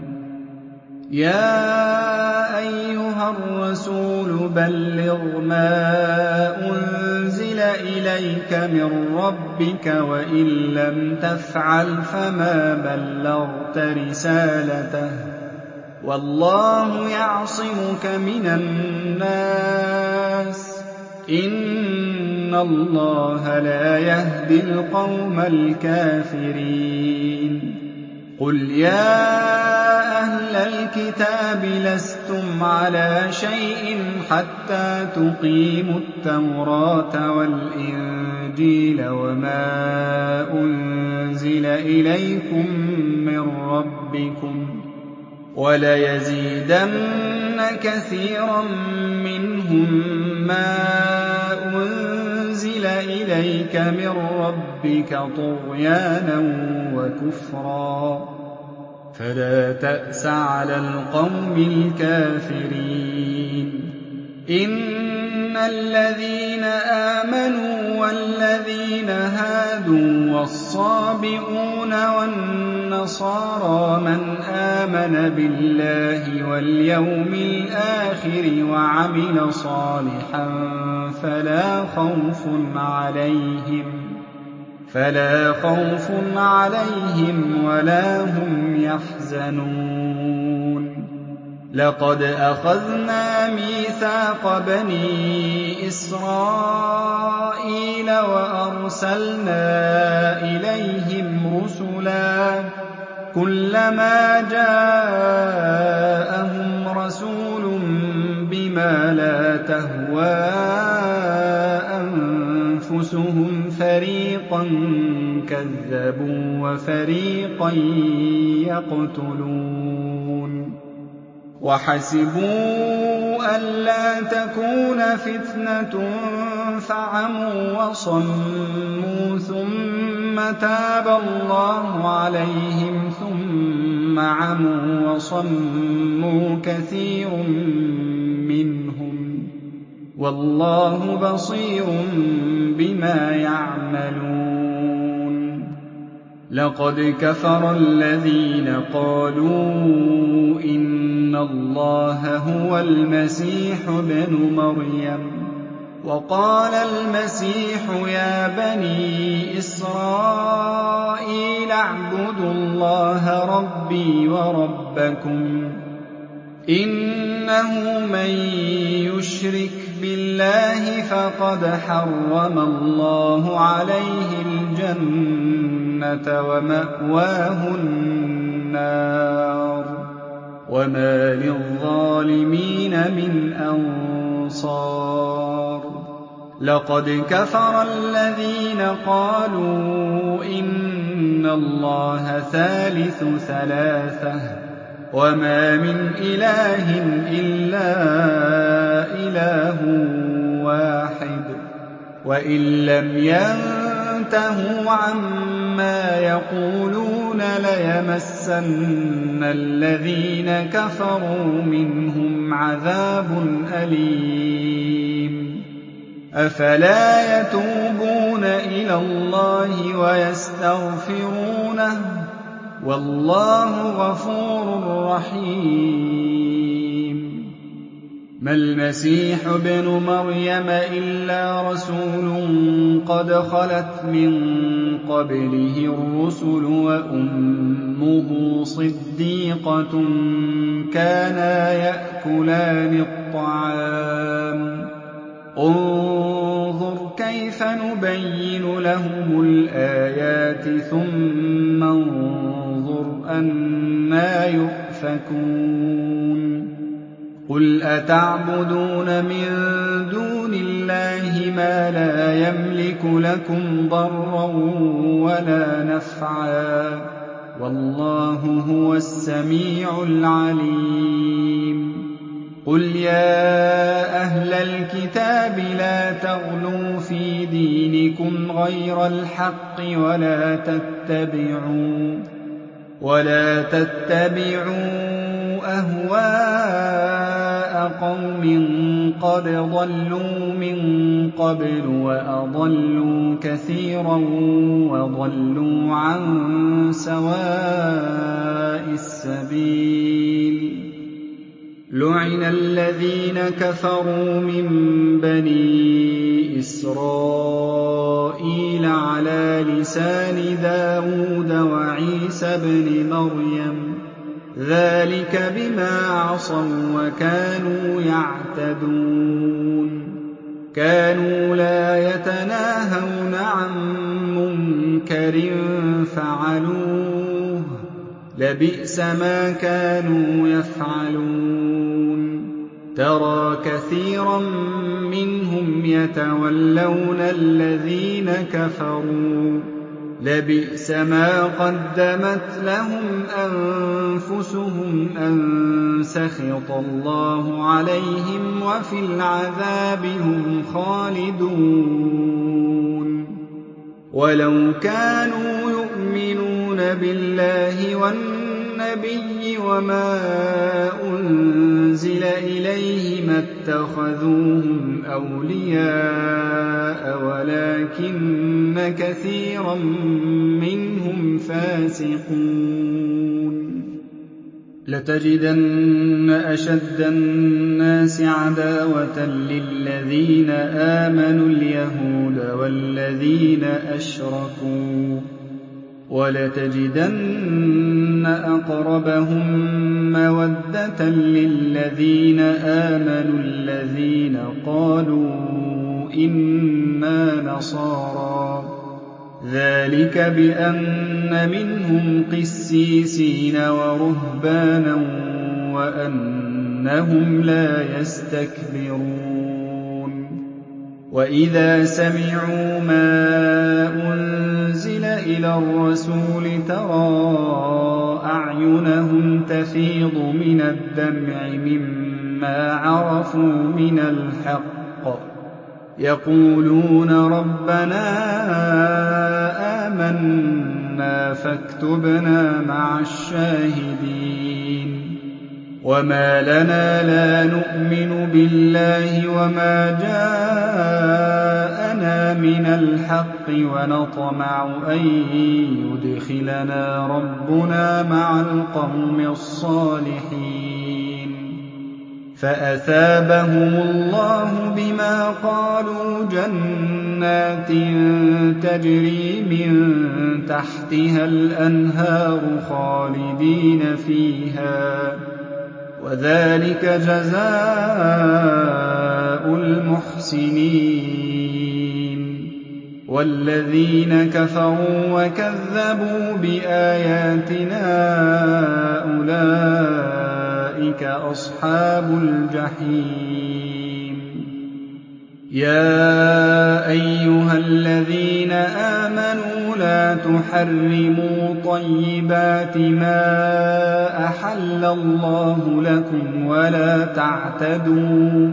يَا أَيُّهَا الرَّسُولُ بَلِّغْ مَا أُنزِلَ إِلَيْكَ مِن رَّبِّكَ وَإِن لَّمْ تَفْعَلْ فَمَا بَلَّغْتَ رِسَالَتَهُ ۚ وَاللَّهُ يَعْصِمُكَ مِنَ النَّاسِ ۗ إِنَّ اللَّهَ لَا يَهْدِي الْقَوْمَ الْكَافِرِينَ قُلْ يَا أَهْلَ أَهْلَ الْكِتَابِ لَسْتُمْ عَلَىٰ شَيْءٍ حَتَّىٰ تُقِيمُوا التَّوْرَاةَ وَالْإِنجِيلَ وَمَا أُنزِلَ إِلَيْكُم مِّن رَّبِّكُمْ ۗ وَلَيَزِيدَنَّ كَثِيرًا مِّنْهُم مَّا أُنزِلَ إِلَيْكَ مِن رَّبِّكَ طُغْيَانًا وَكُفْرًا ۖ فَلَا تَأْسَ عَلَى الْقَوْمِ الْكَافِرِينَ. إِنَّ الَّذِينَ آمَنُوا وَالَّذِينَ هَادُوا وَالصَّابِئُونَ وَالنَّصَارَىٰ مَنْ آمَنَ بِاللَّهِ وَالْيَوْمِ الْآخِرِ وَعَمِلَ صَالِحًا فَلَا خَوْفٌ عَلَيْهِمْ وَلَا هُمْ يَحْزَنُونَ. لَقَدْ أَخَذْنَا مِيثَاقَ بَنِي إِسْرَائِيلَ وَأَرْسَلْنَا إِلَيْهِمْ رُسُلًا ۖ كُلَّمَا جَاءَهُمْ رَسُولٌ بِمَا لَا تَهْوَىٰ أَنفُسُهُمْ فَرِيقًا كَذَّبُوا وَفَرِيقًا يَقْتُلُونَ. وَحَسِبُوا أَلَّا تَكُونَ فِتْنَةٌ فَعَمُوا وَصَمُّوا ثُمَّ تَابَ اللَّهُ عَلَيْهِمْ ثُمَّ عَمُوا وَصَمُّوا كَثِيرٌ مِّنْهُمْ ۚ وَاللَّهُ بَصِيرٌ بِمَا يَعْمَلُونَ. لَقَدْ كَفَرَ الَّذِينَ قَالُوا إِنَّ اللَّهَ هُوَ الْمَسِيحُ ابْنُ مَرْيَمَ ۖ وَقَالَ الْمَسِيحُ يَا بَنِي إِسْرَائِيلَ اعْبُدُوا اللَّهَ رَبِّي وَرَبَّكُمْ ۖ إِنَّهُ مَن يُشْرِكْ بِاللَّهِ فَقَدْ حَرَّمَ اللَّهُ عَلَيْهِ الْجَنَّةَ وَمَأْوَاهُ النَّارُ ۖ وَمَا لِلظَّالِمِينَ مِنْ أَنصَارٍ. لَقَدْ كَفَرَ الَّذِينَ قَالُوا إِنَّ اللَّهَ ثَالِثُ ثَلَاثَةٍ ۘ وَمَا مِنْ إِلَٰهٍ إِلَّا إِلَٰهٌ وَاحِدٌ ۚ وَإِن لَّمْ يَنتَهُوا عَمَّا يَقُولُونَ لَيَمَسَّنَّ الَّذِينَ كَفَرُوا مِنْهُمْ عَذَابٌ أَلِيمٌ. أَفَلَا يَتُوبُونَ إِلَى اللَّهِ وَيَسْتَغْفِرُونَهُ ۚ وَاللَّهُ غَفُورٌ رَّحِيمٌ. مَا الْمَسِيحُ ابْنُ مَرْيَمَ إِلَّا رَسُولٌ قَدْ خَلَتْ مِن قَبْلِهِ الرُّسُلُ وَأُمُّهُ صِدِّيقَةٌ ۖ كَانَا يَأْكُلَانِ الطَّعَامَ ۗ انظُرْ كَيْفَ نُبَيِّنُ لَهُمُ الْآيَاتِ ثُمَّ انظُرْ أَنَّىٰ يُؤْفَكُونَ. قُلْ أَتَعْبُدُونَ مِن دُونِ اللَّهِ مَا لَا يَمْلِكُ لَكُمْ ضَرًّا وَلَا نَفْعًا ۚ وَاللَّهُ هُوَ السَّمِيعُ الْعَلِيمُ. قُلْ يَا أَهْلَ الْكِتَابِ لَا تَغْلُوا فِي دِينِكُمْ غَيْرَ الْحَقِّ وَلَا تَتَّبِعُوا أَهْوَاءَ قَوْمٍ قَدْ ضَلُّوا مِن قَبْلُ وَأَضَلُّوا كَثِيرًا وَضَلُّوا عَن سَوَاءِ السَّبِيلِ. لُعِنَ الَّذِينَ كَفَرُوا مِن بَنِي إِسْرَائِيلَ عَلَىٰ لِسَانِ دَاوُودَ وَعِيسَى ابْنِ مَرْيَمَ ۚ ذَٰلِكَ بِمَا عَصَوا وَّكَانُوا يَعْتَدُونَ. كَانُوا لَا يَتَنَاهَوْنَ عَن مُّنكَرٍ فَعَلُوهُ ۚ لَبِئْسَ مَا كَانُوا يَفْعَلُونَ تَرَىٰ كَثِيرًا مِّنْهُمْ يَتَوَلَّوْنَ الَّذِينَ كَفَرُوا لَبِئْسَ مَا قَدَّمَتْ لَهُمْ أَنفُسُهُمْ أَن سَخِطَ اللَّهُ عَلَيْهِمْ وَفِي الْعَذَابِ هُمْ خَالِدُونَ وَلَوْ كَانُوا يُؤْمِنُونَ بِاللَّهِ وَالنَّبِيِّ وَمَا أُنزِلَ إِلَيْهِ مَا اتَّخَذُوهُمْ أَوْلِيَاءَ وَلَٰكِنَّ كَثِيرًا مِّنْهُمْ فَاسِقُونَ لَتَجِدَنَّ أَشَدَّ النَّاسِ عَدَاوَةً لِّلَّذِينَ آمَنُوا الْيَهُودَ وَالَّذِينَ أَشْرَكُوا وَلَتَجِدَنَّ أَقْرَبَهُم مَّوَدَّةً لِّلَّذِينَ آمَنُوا الَّذِينَ قَالُوا إِنَّا نَصَارَىٰ ۚ ذَٰلِكَ بِأَنَّ مِنْهُمْ قِسِّيسِينَ وَرُهْبَانًا وَأَنَّهُمْ لَا يَسْتَكْبِرُونَ وَإِذَا سَمِعُوا مَا أُنزِلَ إِلَى الرَّسُولِ تَرَىٰ أَعْيُنَهُمْ تَفِيضُ مِنَ الدَّمْعِ مِمَّا عَرَفُوا مِنَ الْحَقِّ يَقُولُونَ رَبَّنَا آمَنَّا فَاكْتُبْنَا مَعَ الشَّاهِدِينَ وَمَا لَنَا لَا نُؤْمِنُ بِاللَّهِ وَمَا جَاءَنَا مِنَ الْحَقِّ وَنَطْمَعُ أَن يُدْخِلَنَا رَبُّنَا مَعَ الْقَوْمِ الصَّالِحِينَ فَأَثَابَهُمُ اللَّهُ بِمَا قَالُوا جَنَّاتٍ تَجْرِي مِن تَحْتِهَا الْأَنْهَارُ خَالِدِينَ فِيهَا ۚ وَذَٰلِكَ جَزَاءُ الْمُحْسِنِينَ وَالَّذِينَ كَفَرُوا وَكَذَّبُوا بِآيَاتِنَا أُولَٰئِكَ أَصْحَابُ الْجَحِيمِ يَا أَيُّهَا الَّذِينَ آمَنُوا لَا تُحَرِّمُوا طَيِّبَاتِ مَا أَحَلَّ اللَّهُ لَكُمْ وَلَا تَعْتَدُوا ۚ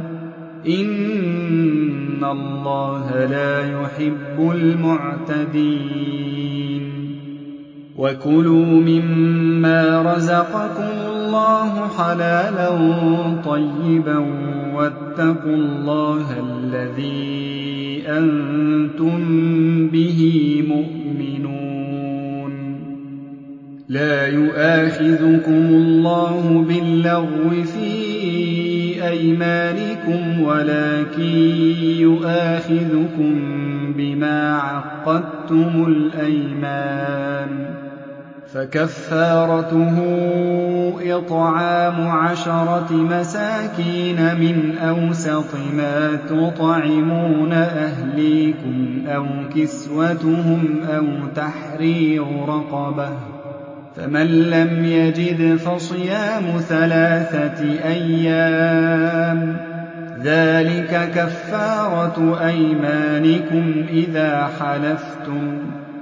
إِنَّ اللَّهَ لَا يُحِبُّ الْمُعْتَدِينَ وَكُلُوا مِمَّا رَزَقَكُمُ اللَّهُ حَلَالًا طَيِّبًا وَاتَّقُوا اللَّهَ الَّذِي أَنتُم بِهِ مُؤْمِنُونَ لَا يُؤَاخِذُكُمُ اللَّهُ بِاللَّغْوِ فِي أَيْمَانِكُمْ وَلَٰكِن يُؤَاخِذُكُم بِمَا عَقَّدتُّمُ الْأَيْمَانَ فَكَفَّارَتُهُ إِطْعَامُ عَشَرَةِ مَسَاكِينَ مِنْ أَوْسَطِ مَا تُطْعِمُونَ أَهْلِيكُمْ أَوْ كِسْوَتُهُمْ أَوْ تَحْرِيرُ رَقَبَةٍ ۖ فَمَن لَّمْ يَجِدْ فَصِيَامُ ثَلَاثَةِ أَيَّامٍ ۚ ذَٰلِكَ كَفَّارَةُ أَيْمَانِكُمْ إِذَا حَلَفْتُمْ ۚ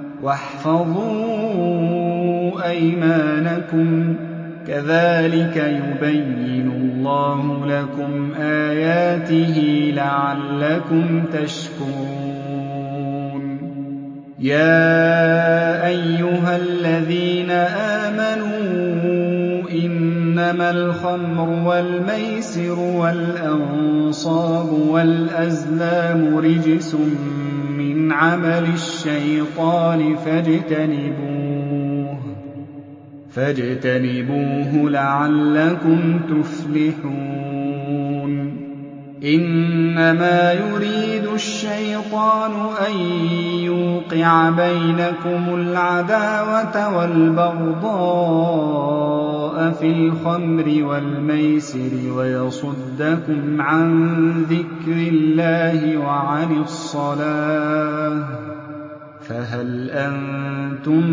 وَاحْفَظُوا أَيْمَانَكُمْ ۚ كَذَٰلِكَ يُبَيِّنُ اللَّهُ لَكُمْ آيَاتِهِ لَعَلَّكُمْ تَشْكُرُونَ يَا أَيُّهَا الَّذِينَ آمَنُوا إِنَّمَا الْخَمْرُ وَالْمَيْسِرُ وَالْأَنصَابُ وَالْأَزْلَامُ رِجْسٌ مِّنْ عَمَلِ الشَّيْطَانِ فَاجْتَنِبُوهُ فَاجْتَنِبُوهُ لَعَلَّكُمْ تُفْلِحُونَ إِنَّمَا يُرِيدُ الشَّيْطَانُ أَن يُوقِعَ بَيْنَكُمُ الْعَدَاوَةَ وَالْبَغْضَاءَ فِي الْخَمْرِ وَالْمَيْسِرِ وَيَصُدَّكُمْ عَن ذِكْرِ اللَّهِ وَعَنِ الصَّلَاةِ ۖ فهل أنتم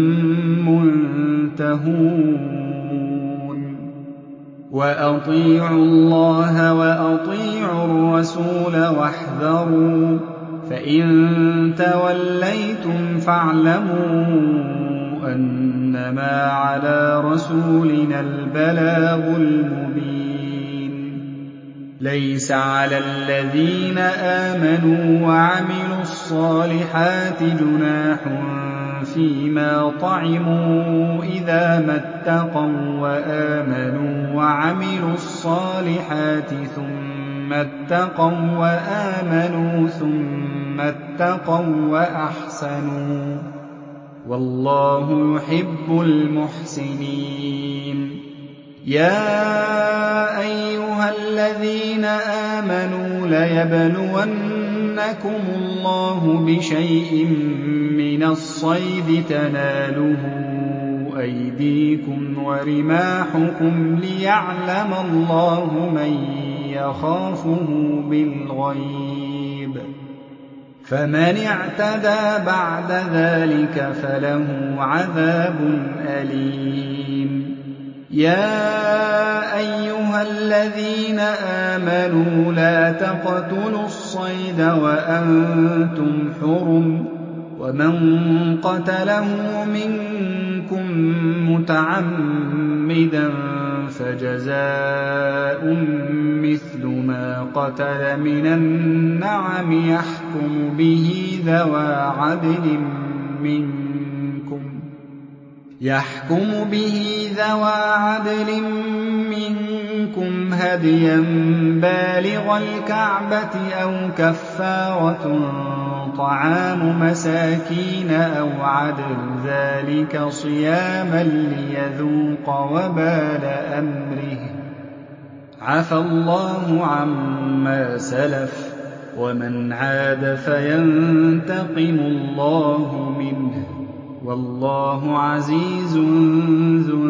منتهون وأطيعوا الله وأطيعوا الرسول واحذروا فإن توليتم فاعلموا أنما على رسولنا البلاغ المبين ليس على الذين آمنوا وعملوا الصالحات جناح فيما طعموا إذا ما اتقوا وآمنوا وعملوا الصالحات ثم اتقوا وآمنوا ثم اتقوا وأحسنوا والله يحب المحسنين يا أيها الذين آمنوا ليبلونكم الله بشيء من الصيد تناله أيديكم ورماحكم ليعلم الله من يخافه بالغيب فمن اعتدى بعد ذلك فله عذاب أليم يا أيها الذين آمنوا لا تقتلوا الصيد وأنتم حرم ومن قتله منكم متعمدا فجزاء مثل ما قتل من النعم يحكم به ذوى عدل منكم يحكم به ذوى عدل منكم هديا بالغ الكعبة أو كفارة طعام مساكين أو عدل ذلك صياما ليذوق وبال أمره عفى الله عما سلف ومن عاد فينتقم الله منه والله عزيز ذو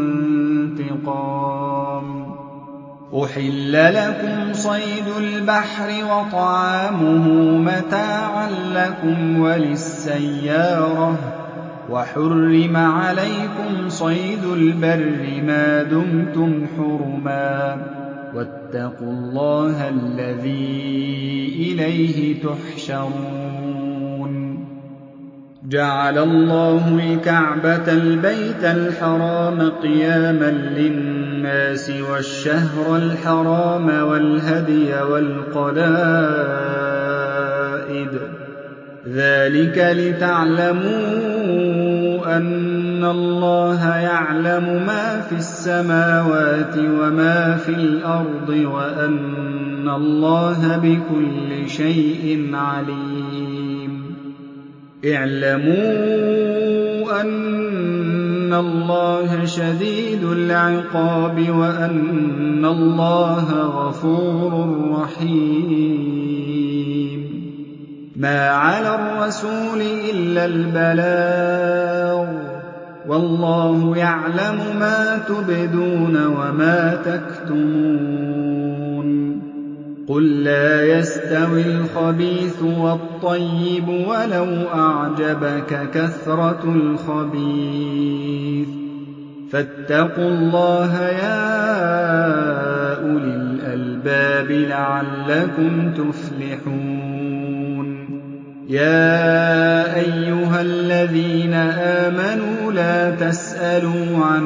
انتقام أحل لكم صيد البحر وطعامه متاعا لكم وللسيارة وحرم عليكم صيد البر ما دمتم حرما واتقوا الله الذي إليه تحشرون جعل الله الكعبة البيت الحرام قياما للناس والشهر الحرام والهدي والقلائد ذلك لتعلموا أن الله يعلم ما في السماوات وما في الأرض وأن الله بكل شيء عليم اعلموا أن الله شديد العقاب وأن الله غفور رحيم ما على الرسول إلا البلاغ والله يعلم ما تبدون وما تكتمون قل لا يستوي الخبيث والطيب ولو أعجبك كثرة الخبيث فاتقوا الله يا أولي الألباب لعلكم تفلحون يا أيها الذين آمنوا لا تسألوا عن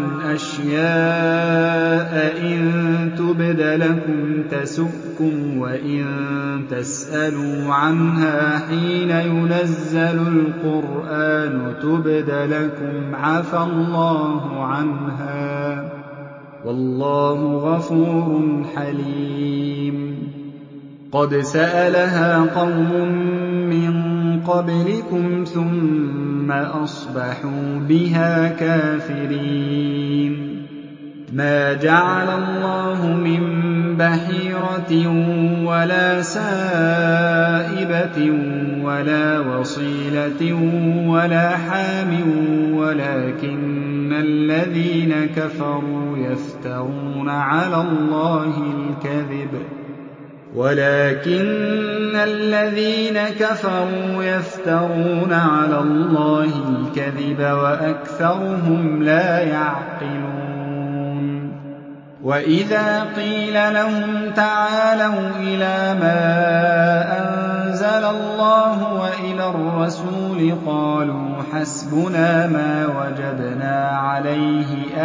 أشياء إن تبد لكم تسؤكم وإن تسألوا عنها حين ينزل القرآن تبد لكم عفى الله عنها والله غفور حليم قد سألها قوم من قبلكم ثم أصبحوا بها كافرين ما جعل الله من بحيرة ولا سائبة ولا وصيلة ولا حام ولكن الذين كفروا يفترون على الله الكذب وَلَٰكِنَّ الَّذِينَ كَفَرُوا يَفْتَرُونَ عَلَى اللَّهِ الْكَذِبَ وَأَكْثَرُهُمْ لَا يَعْقِلُونَ وَإِذَا قِيلَ لَهُمْ تَعَالَوْا إِلَىٰ مَا أَنزَلَ اللَّهُ وَإِلَى الرَّسُولِ قَالُوا حَسْبُنَا مَا وَجَدْنَا عَلَيْهِ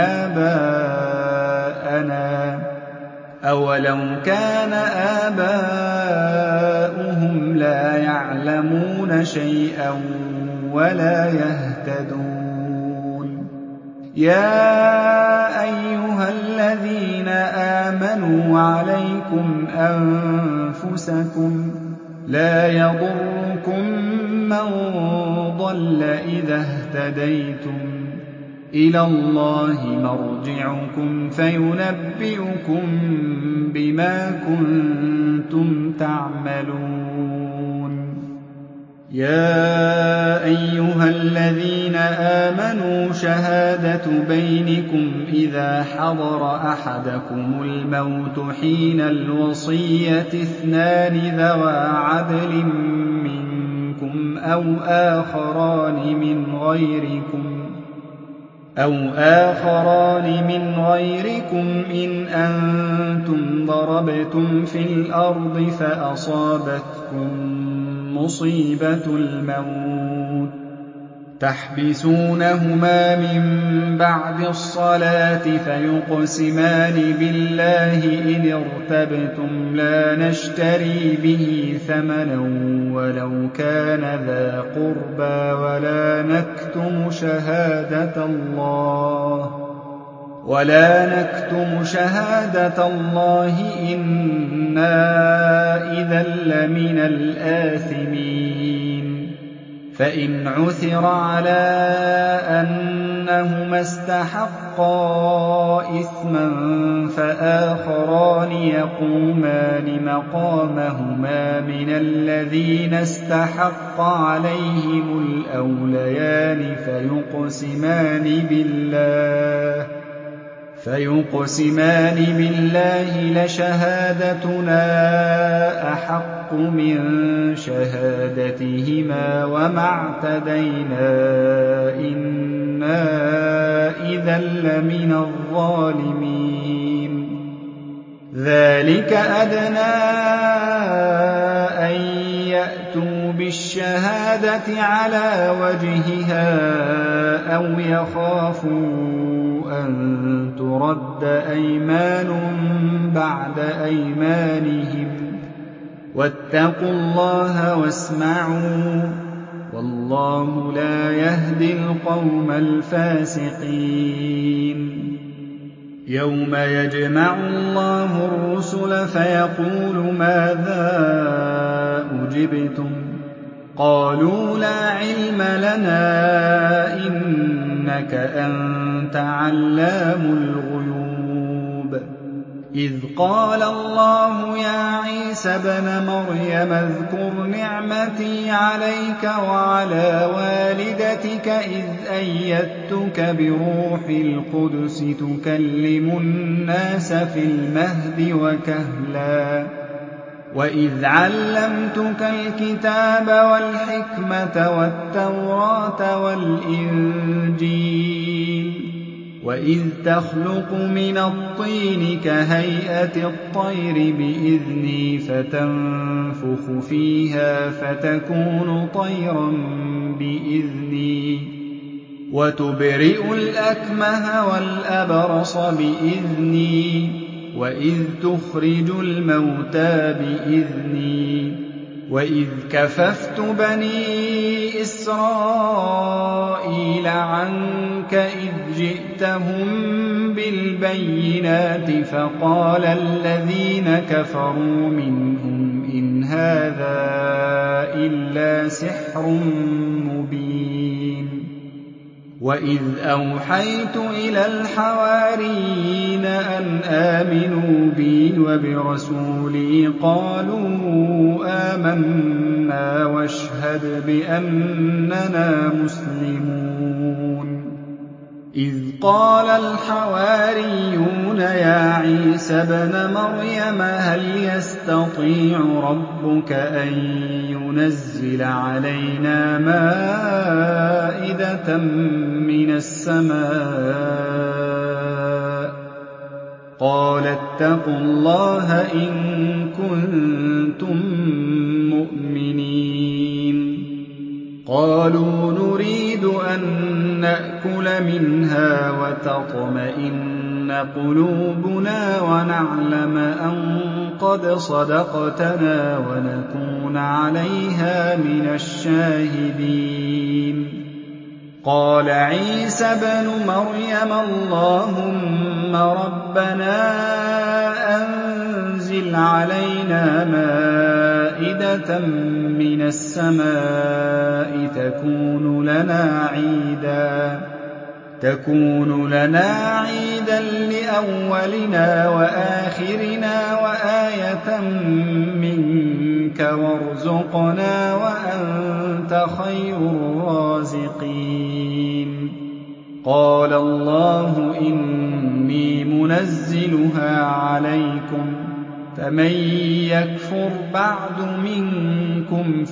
آبَاءَنَا ۚ أَوَلَوْ كَانَ آبَاؤُهُمْ لَا يَعْلَمُونَ شَيْئًا وَلَا يَهْتَدُونَ يَا أَيُّهَا الَّذِينَ آمَنُوا عَلَيْكُمْ أَنفُسَكُمْ ۖ لَا يَضُرُّكُم مَّن ضَلَّ إِذَا اهْتَدَيْتُمْ ۚ إِلَى اللَّهِ مَرْجِعُكُمْ فَيُنَبِّئُكُم بِمَا كُنتُمْ تَعْمَلُونَ يَا أَيُّهَا الَّذِينَ آمَنُوا شَهَادَةُ بَيْنِكُمْ إِذَا حَضَرَ أَحَدَكُمُ الْمَوْتُ حِينَ الْوَصِيَّةِ اثْنَانِ ذَوَا عَدْلٍ مِّنكُمْ أَوْ آخَرَانِ مِنْ غَيْرِكُمْ أَوْ آخَرَانِ مِنْ غَيْرِكُمْ إِنْ أَنتُمْ ضَرَبْتُمْ فِي الْأَرْضِ فَأَصَابَتْكُم مُّصِيبَةُ الْمَوْتِ تَحْبِسُونَهُمَا مِن بَعْدِ الصَّلَاةِ فَيُقْسِمَانِ بِاللَّهِ إِنِ ارْتَبْتُمْ لَا نَشْتَرِي بِهِ ثَمَنًا وَلَوْ كَانَ ذَا قُرْبَىٰ وَلَا نَكْتُمُ شَهَادَةَ اللَّهِ وَلَا نَكْتُمُ شَهَادَةَ اللَّهِ إِنَّا إِذًا لَّمِنَ الْآثِمِينَ فَإِنْ عُثِرَ عَلَىٰ أَنَّهُمَا اسْتَحَقَّا إِثْمًا فَآخَرَانِ يَقُومَانِ مَقَامَهُمَا مِنَ الَّذِينَ اسْتَحَقَّ عَلَيْهِمُ الْأَوْلَيَانِ فَيُقْسِمَانِ بِاللَّهِ فَيُقْسِمَانِ بِاللَّهِ لَشَهَادَتُنَا أَحَقُّ مِن شَهَادَتِهِمَا وَمَا اعْتَدَيْنَا إِنَّا إِذًا لَّمِنَ الظَّالِمِينَ ذَٰلِكَ أَدْنَىٰ أَن يَأْتُوا بِالشَّهَادَةِ عَلَىٰ وَجْهِهَا أَوْ يَخَافُوا أَن تُرَدَّ أَيْمَانٌ بَعْدَ أَيْمَانِهِمْ ۗ وَاتَّقُوا اللَّهَ وَاسْمَعُوا ۗ وَاللَّهُ لَا يَهْدِي الْقَوْمَ الْفَاسِقِينَ يَوْمَ يَجْمَعُ اللَّهُ الرُّسُلَ فَيَقُولُ مَاذَا أُجِبْتُمْ ۖ قَالُوا لَا عِلْمَ لَنَا إِنَّكَ أَنتَ عَلَّامُ الْغُيُوبِ إِذْ قَالَ اللَّهُ يَا عِيسَى ابْنَ مَرْيَمَ اذْكُرْ نِعْمَتِي عَلَيْكَ وَعَلَىٰ وَالِدَتِكَ إِذْ أَيَّدتُّكَ بِرُوحِ الْقُدُسِ تُكَلِّمُ النَّاسَ فِي الْمَهْدِ وَكَهْلًا وَإِذْ عَلَّمْتُكَ الْكِتَابَ وَالْحِكْمَةَ وَالتَّوْرَاةَ وَالْإِنجِيلَ وَإِذْ تَخْلُقُ مِنَ الطِّينِ كَهَيْئَةِ الطَّيْرِ بِإِذْنِي فَتَنفُخُ فِيهَا فَتَكُونُ طَيْرًا بِإِذْنِي وَتُبْرِئُ الْأَكْمَهَ وَالْأَبْرَصَ بِإِذْنِي وَإِذْ تُخْرِجُ الْمَوْتَىٰ بِإِذْنِي وَإِذْ كَفَفْتُ بَنِي إِسْرَائِيلَ عَنكَ إِذْ جِئْتَهُم بِالْبَيِّنَاتِ فَقَالَ الَّذِينَ كَفَرُوا مِنْهُمْ إِنْ هَٰذَا إِلَّا سِحْرٌ مُّبِينٌ وَإِذْ أَوْحَيْتُ إِلَى الْحَوَارِيِّينَ أَنْ آمِنُوا بِي وَبِرَسُولِي قَالُوا آمَنَّا وَاشْهَدْ بِأَنَّنَا مُسْلِمُونَ إِذْ قَالَ الْحَوَارِيُّونَ يَا عِيسَى ابْنَ مَرْيَمَ هَلْ يَسْتَطِيعُ رَبُّكَ أَن يُنَزِّلَ عَلَيْنَا مَائِدَةً مِّنَ السَّمَاءِ ۖ قَالَ اتَّقُوا اللَّهَ إِن كُنتُم مُّؤْمِنِينَ قَالُوا نُرِيدُ أَن نَّأْكُلَ مِنْهَا وَتَطْمَئِنَّ قُلُوبُنَا وَنَعْلَمَ أَن قَدْ صَدَقْتَنَا وَنَكُونَ عَلَيْهَا مِنَ الشَّاهِدِينَ قَالَ عِيسَى ابْنُ مَرْيَمَ اللَّهُمَّ رَبَّنَا أَنزِلْ عَلَيْنَا مَائِدَةً مِّنَ السَّمَاءِ تَكُونُ لَنَا عِيدًا تكون لنا عيداً لأولنا وآخرنا وآية منك وارزقنا وأنت خير الرازقين قال الله إني منزلها عليكم فمن يكفر بعد منكم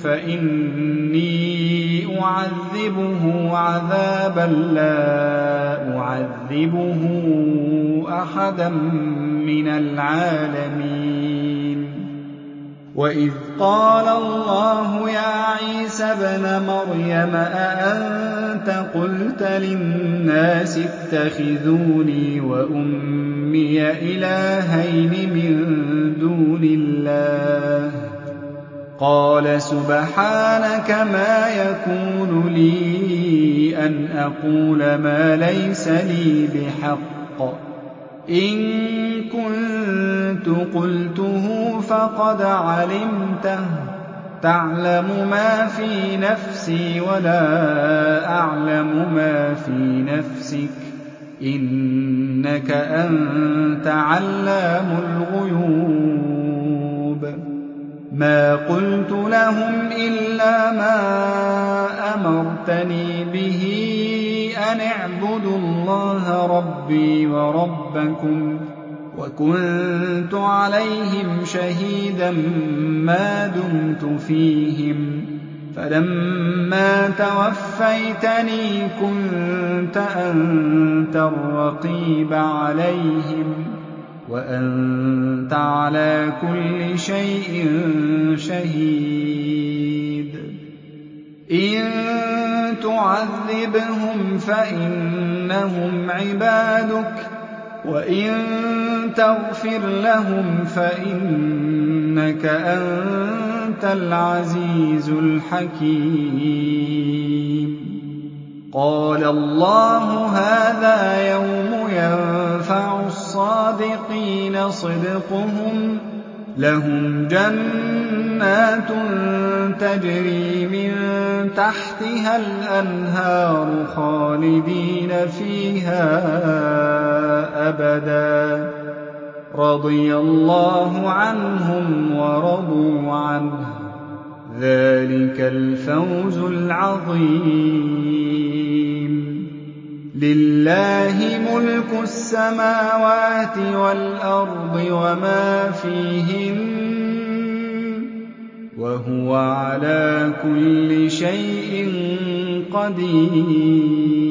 فإني أعذبه عذابا لا أعذبه أحدا من العالمين وإذ قال الله يا عيسى ابْنَ مَرْيَمَ أأنت قلت للناس اتخذوني وأمي إلهين من دون الله قال سبحانك ما يكون لي أن أقول ما ليس لي بحق إن كنت قلته فقد علمته تعلم ما في نفسي ولا أعلم ما في نفسك إنك أنت علام الغيوب ما قلت لهم إلا ما أمرتني به أن اعبدوا الله ربي وربكم وكنت عليهم شهيدا ما دمت فيهم فلما توفيتني كنت أنت الرقيب عليهم وأنت على كل شيء شهيد إن تعذبهم فإنهم عبادك وإن تغفر لهم فإنك أنت العزيز الحكيم قال الله هذا يوم ينفع الصادقين صدقهم لهم جنات تجري من تحتها الأنهار خالدين فيها أبدا رضي الله عنهم ورضوا عنه ذلك الفوز العظيم لله ملك السماوات والأرض وما فيهن وهو على كل شيء قدير